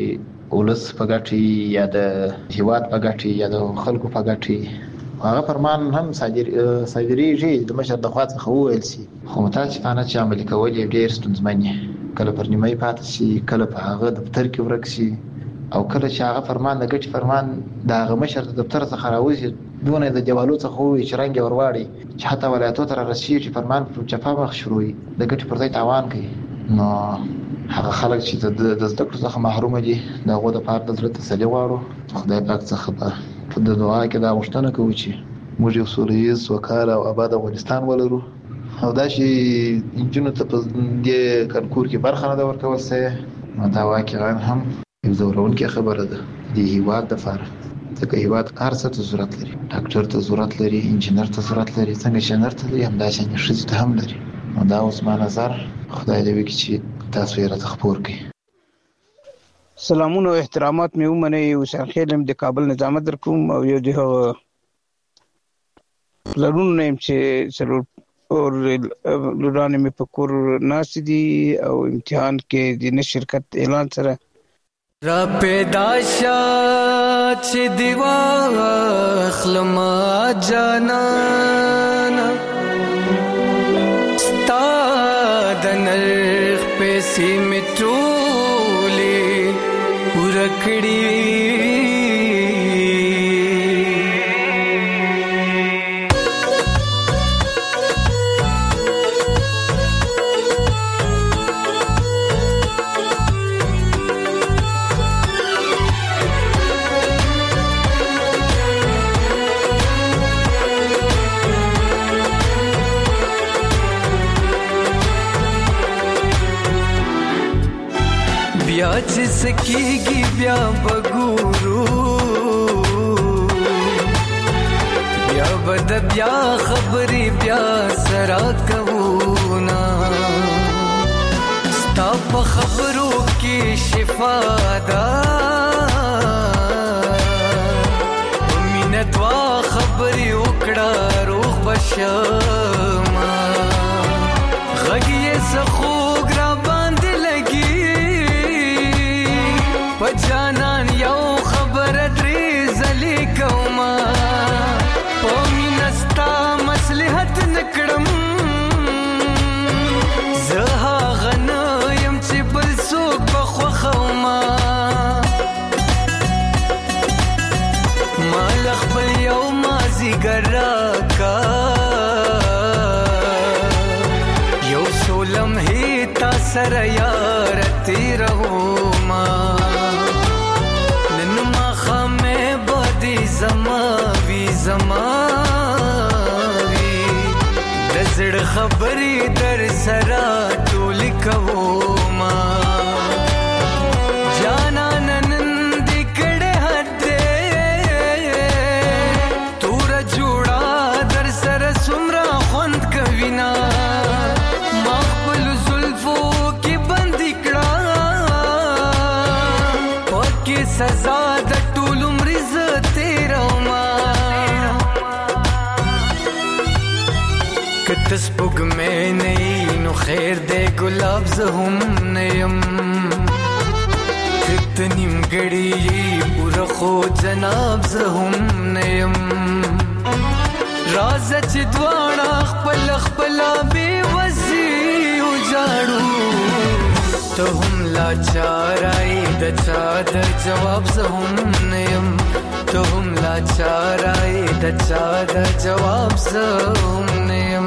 چې ولس په ګټي یا د هیواد په ګټي یا د خلکو په ګټي هغه فرمان هم صادر صادریږي د مشر د خوا څخه وویل شي خو متاسفانه چې عملي کول یې ډیر ستونزمن دي. کله پر نیمه پاتې شي، کله په هغه دفتر کې ورک شي او کله چې هغه فرمان د ګټي فرمان د هغه مشر د دفتر څخه راوځي دونه د دیوالو څخه وي چې رنګ ورواړي چې حتی ولایتو تر رسیدي چې فرمان په چپا مخ شروعي د ګټي پر ځای تاوان کوي. نو هغه خلک چې د زده کړو څخه محروم دي دغه د پاره د زړه تسلي غواړو. خدای پاک څخه په د دعا کې دا غوښتنه کوي چې موږ یو سولیز وکاله او آباد افغانستان ولرو او دا چې انجینو ته په دې کانکور کې برخه نه ورکول سي نو دا واقعا هم یو ضروري خبره ده د هیواد لپاره. ځکه هیواد هر څه ته ضرورت لري، ډاکټر ته ضرورت لري، انجینر ته ضرورت لري، څنګه شنر ته لري، همداسې ښځې ته هم لري. نو دا اوس ما نظر خدای دې وکړي چې تاسو یې راته خپور کړئ. سلامونه او احترامات مې ومنئ. حسین خیل د کابل نظامت در کوم او یو د هغه پلرونو نه یم چې څلور لورانې مې په کور ناستې دي او امتحان کې د نه شرکت اعلان سره را پیدا شا چې دیوا خلما جانانا ستا د نرخ پیسې مې ټولې ورکړې چې سکیږي بیا بګورو بیا بد بیا خبرې بیا سره کوونا ستا په خبرو کې شفا ده مینه دوا خبرې وکړه روغ بشما غږ یې څه خوږ را باندې لګي په جانان یو خبره درې ځلې کومه په مینه ستا مصلحت نه کړم زه هغه نه یم چې بل څوک به خوښومه ما له خپل یو مازدیګر راکا یو څو لمحې تا سره یاره تېرومه نن ماښامې به دې زما وي زما وي د زړه خبرې در سره ټولې کومه جانان نن دې کړې حد دی توره جوړه در سره څومره خوند کوي نه ما خپلو زلفو کې بندي کړه پکې سزا د ټول عمر زه تېرومه که ته سپوږمۍ نه یې نو خیر دی ګلاب زه هم نه یم که ته نیمګړې یې پوره خو جناب زه هم نه یم راځه چې دواړه خپله خپله بېوسي وجاړو ته هم لاچارای د چا د جواب زه هم نه یم ته هم لاچارای د چا د جواب زه هم نه یم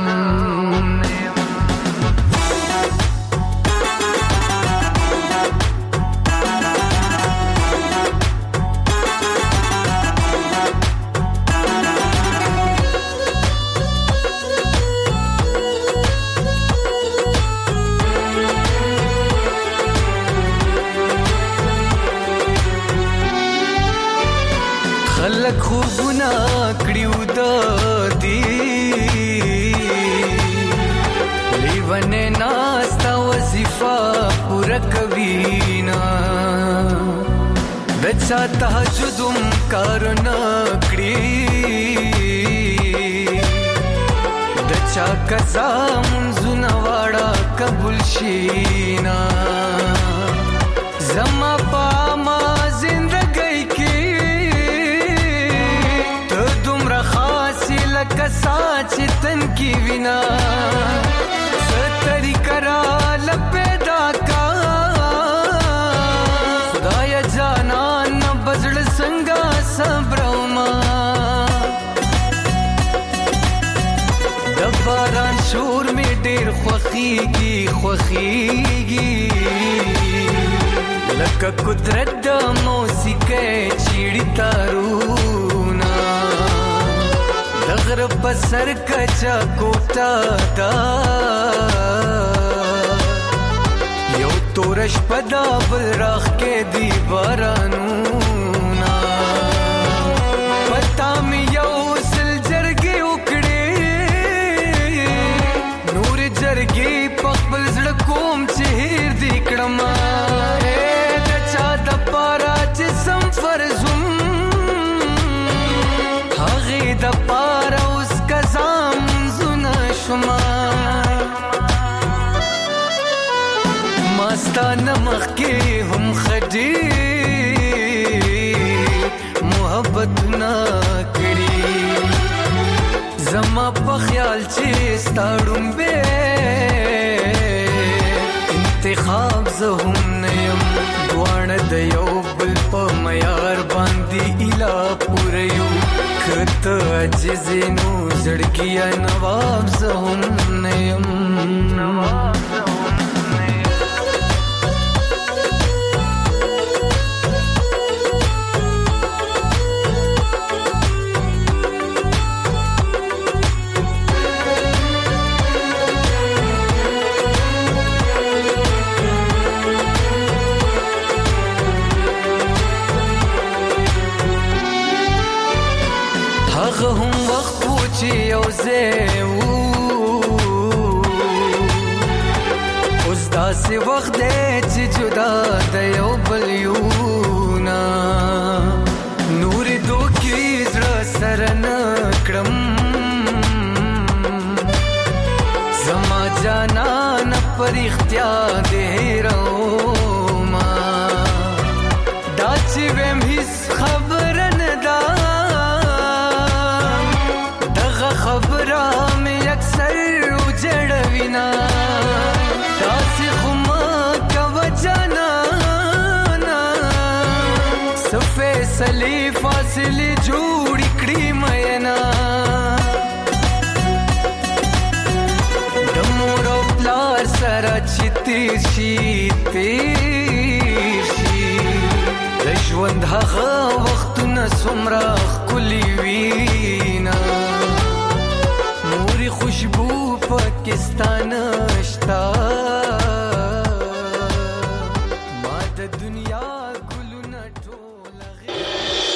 خلک خوبونه کړیو د دې لیونې ناستا وظیفه پوره کوي نه د چا تهجد هم کار نه کړي د چا قضا منځونه واړه قبول شي نه زما په عامه زندګۍ کې لکه سا چې تن کی وینا ستری کرا لپیدا کا خدای جانان بزړ څنګه صبروما د باران شور می ډیر خوخیږي خوخیږي لکه قدرت د موسیقۍ چیړی تارونا دغر بسر کچا کوتا دا یو تورش پدا بل راخ کے دی بارانونا پتا می یو سل جرگی اکڑی نور جرگی پخبل زڑکوم چہیر دی کڑما اے دچا دا پارا جسم فرزم هغه د پاره اوس قزام زونه شما مستانه مخکې هم خدي محبت نه کړي زما په خیال چې ستاړم به انتخاب زه هم نه یم دواړه د یو بل په معیار باندې اله پوره یو کته عجزینو زړګیا نواب زه هم نه یم نواب زه هم نه یم دغه هم وخت و چې یو ځای وو اوس داسې وخت دی چې جدا د یو بل یو نه نورې دوکې زړه سره نه کړم زما جانان پر اختیار دې هېرومه دا چې ویم هیڅ خبره نه ده دغه خبره مې اکثر وجړوینه داسې خو مه کوه جانانه څه فیصلې فاصلې جوړې کړي مینه سره چې تیر شي تیر شي د ژوند هغه وختونه څومره ښکلي وي نه مورې خوشبو پاکستانه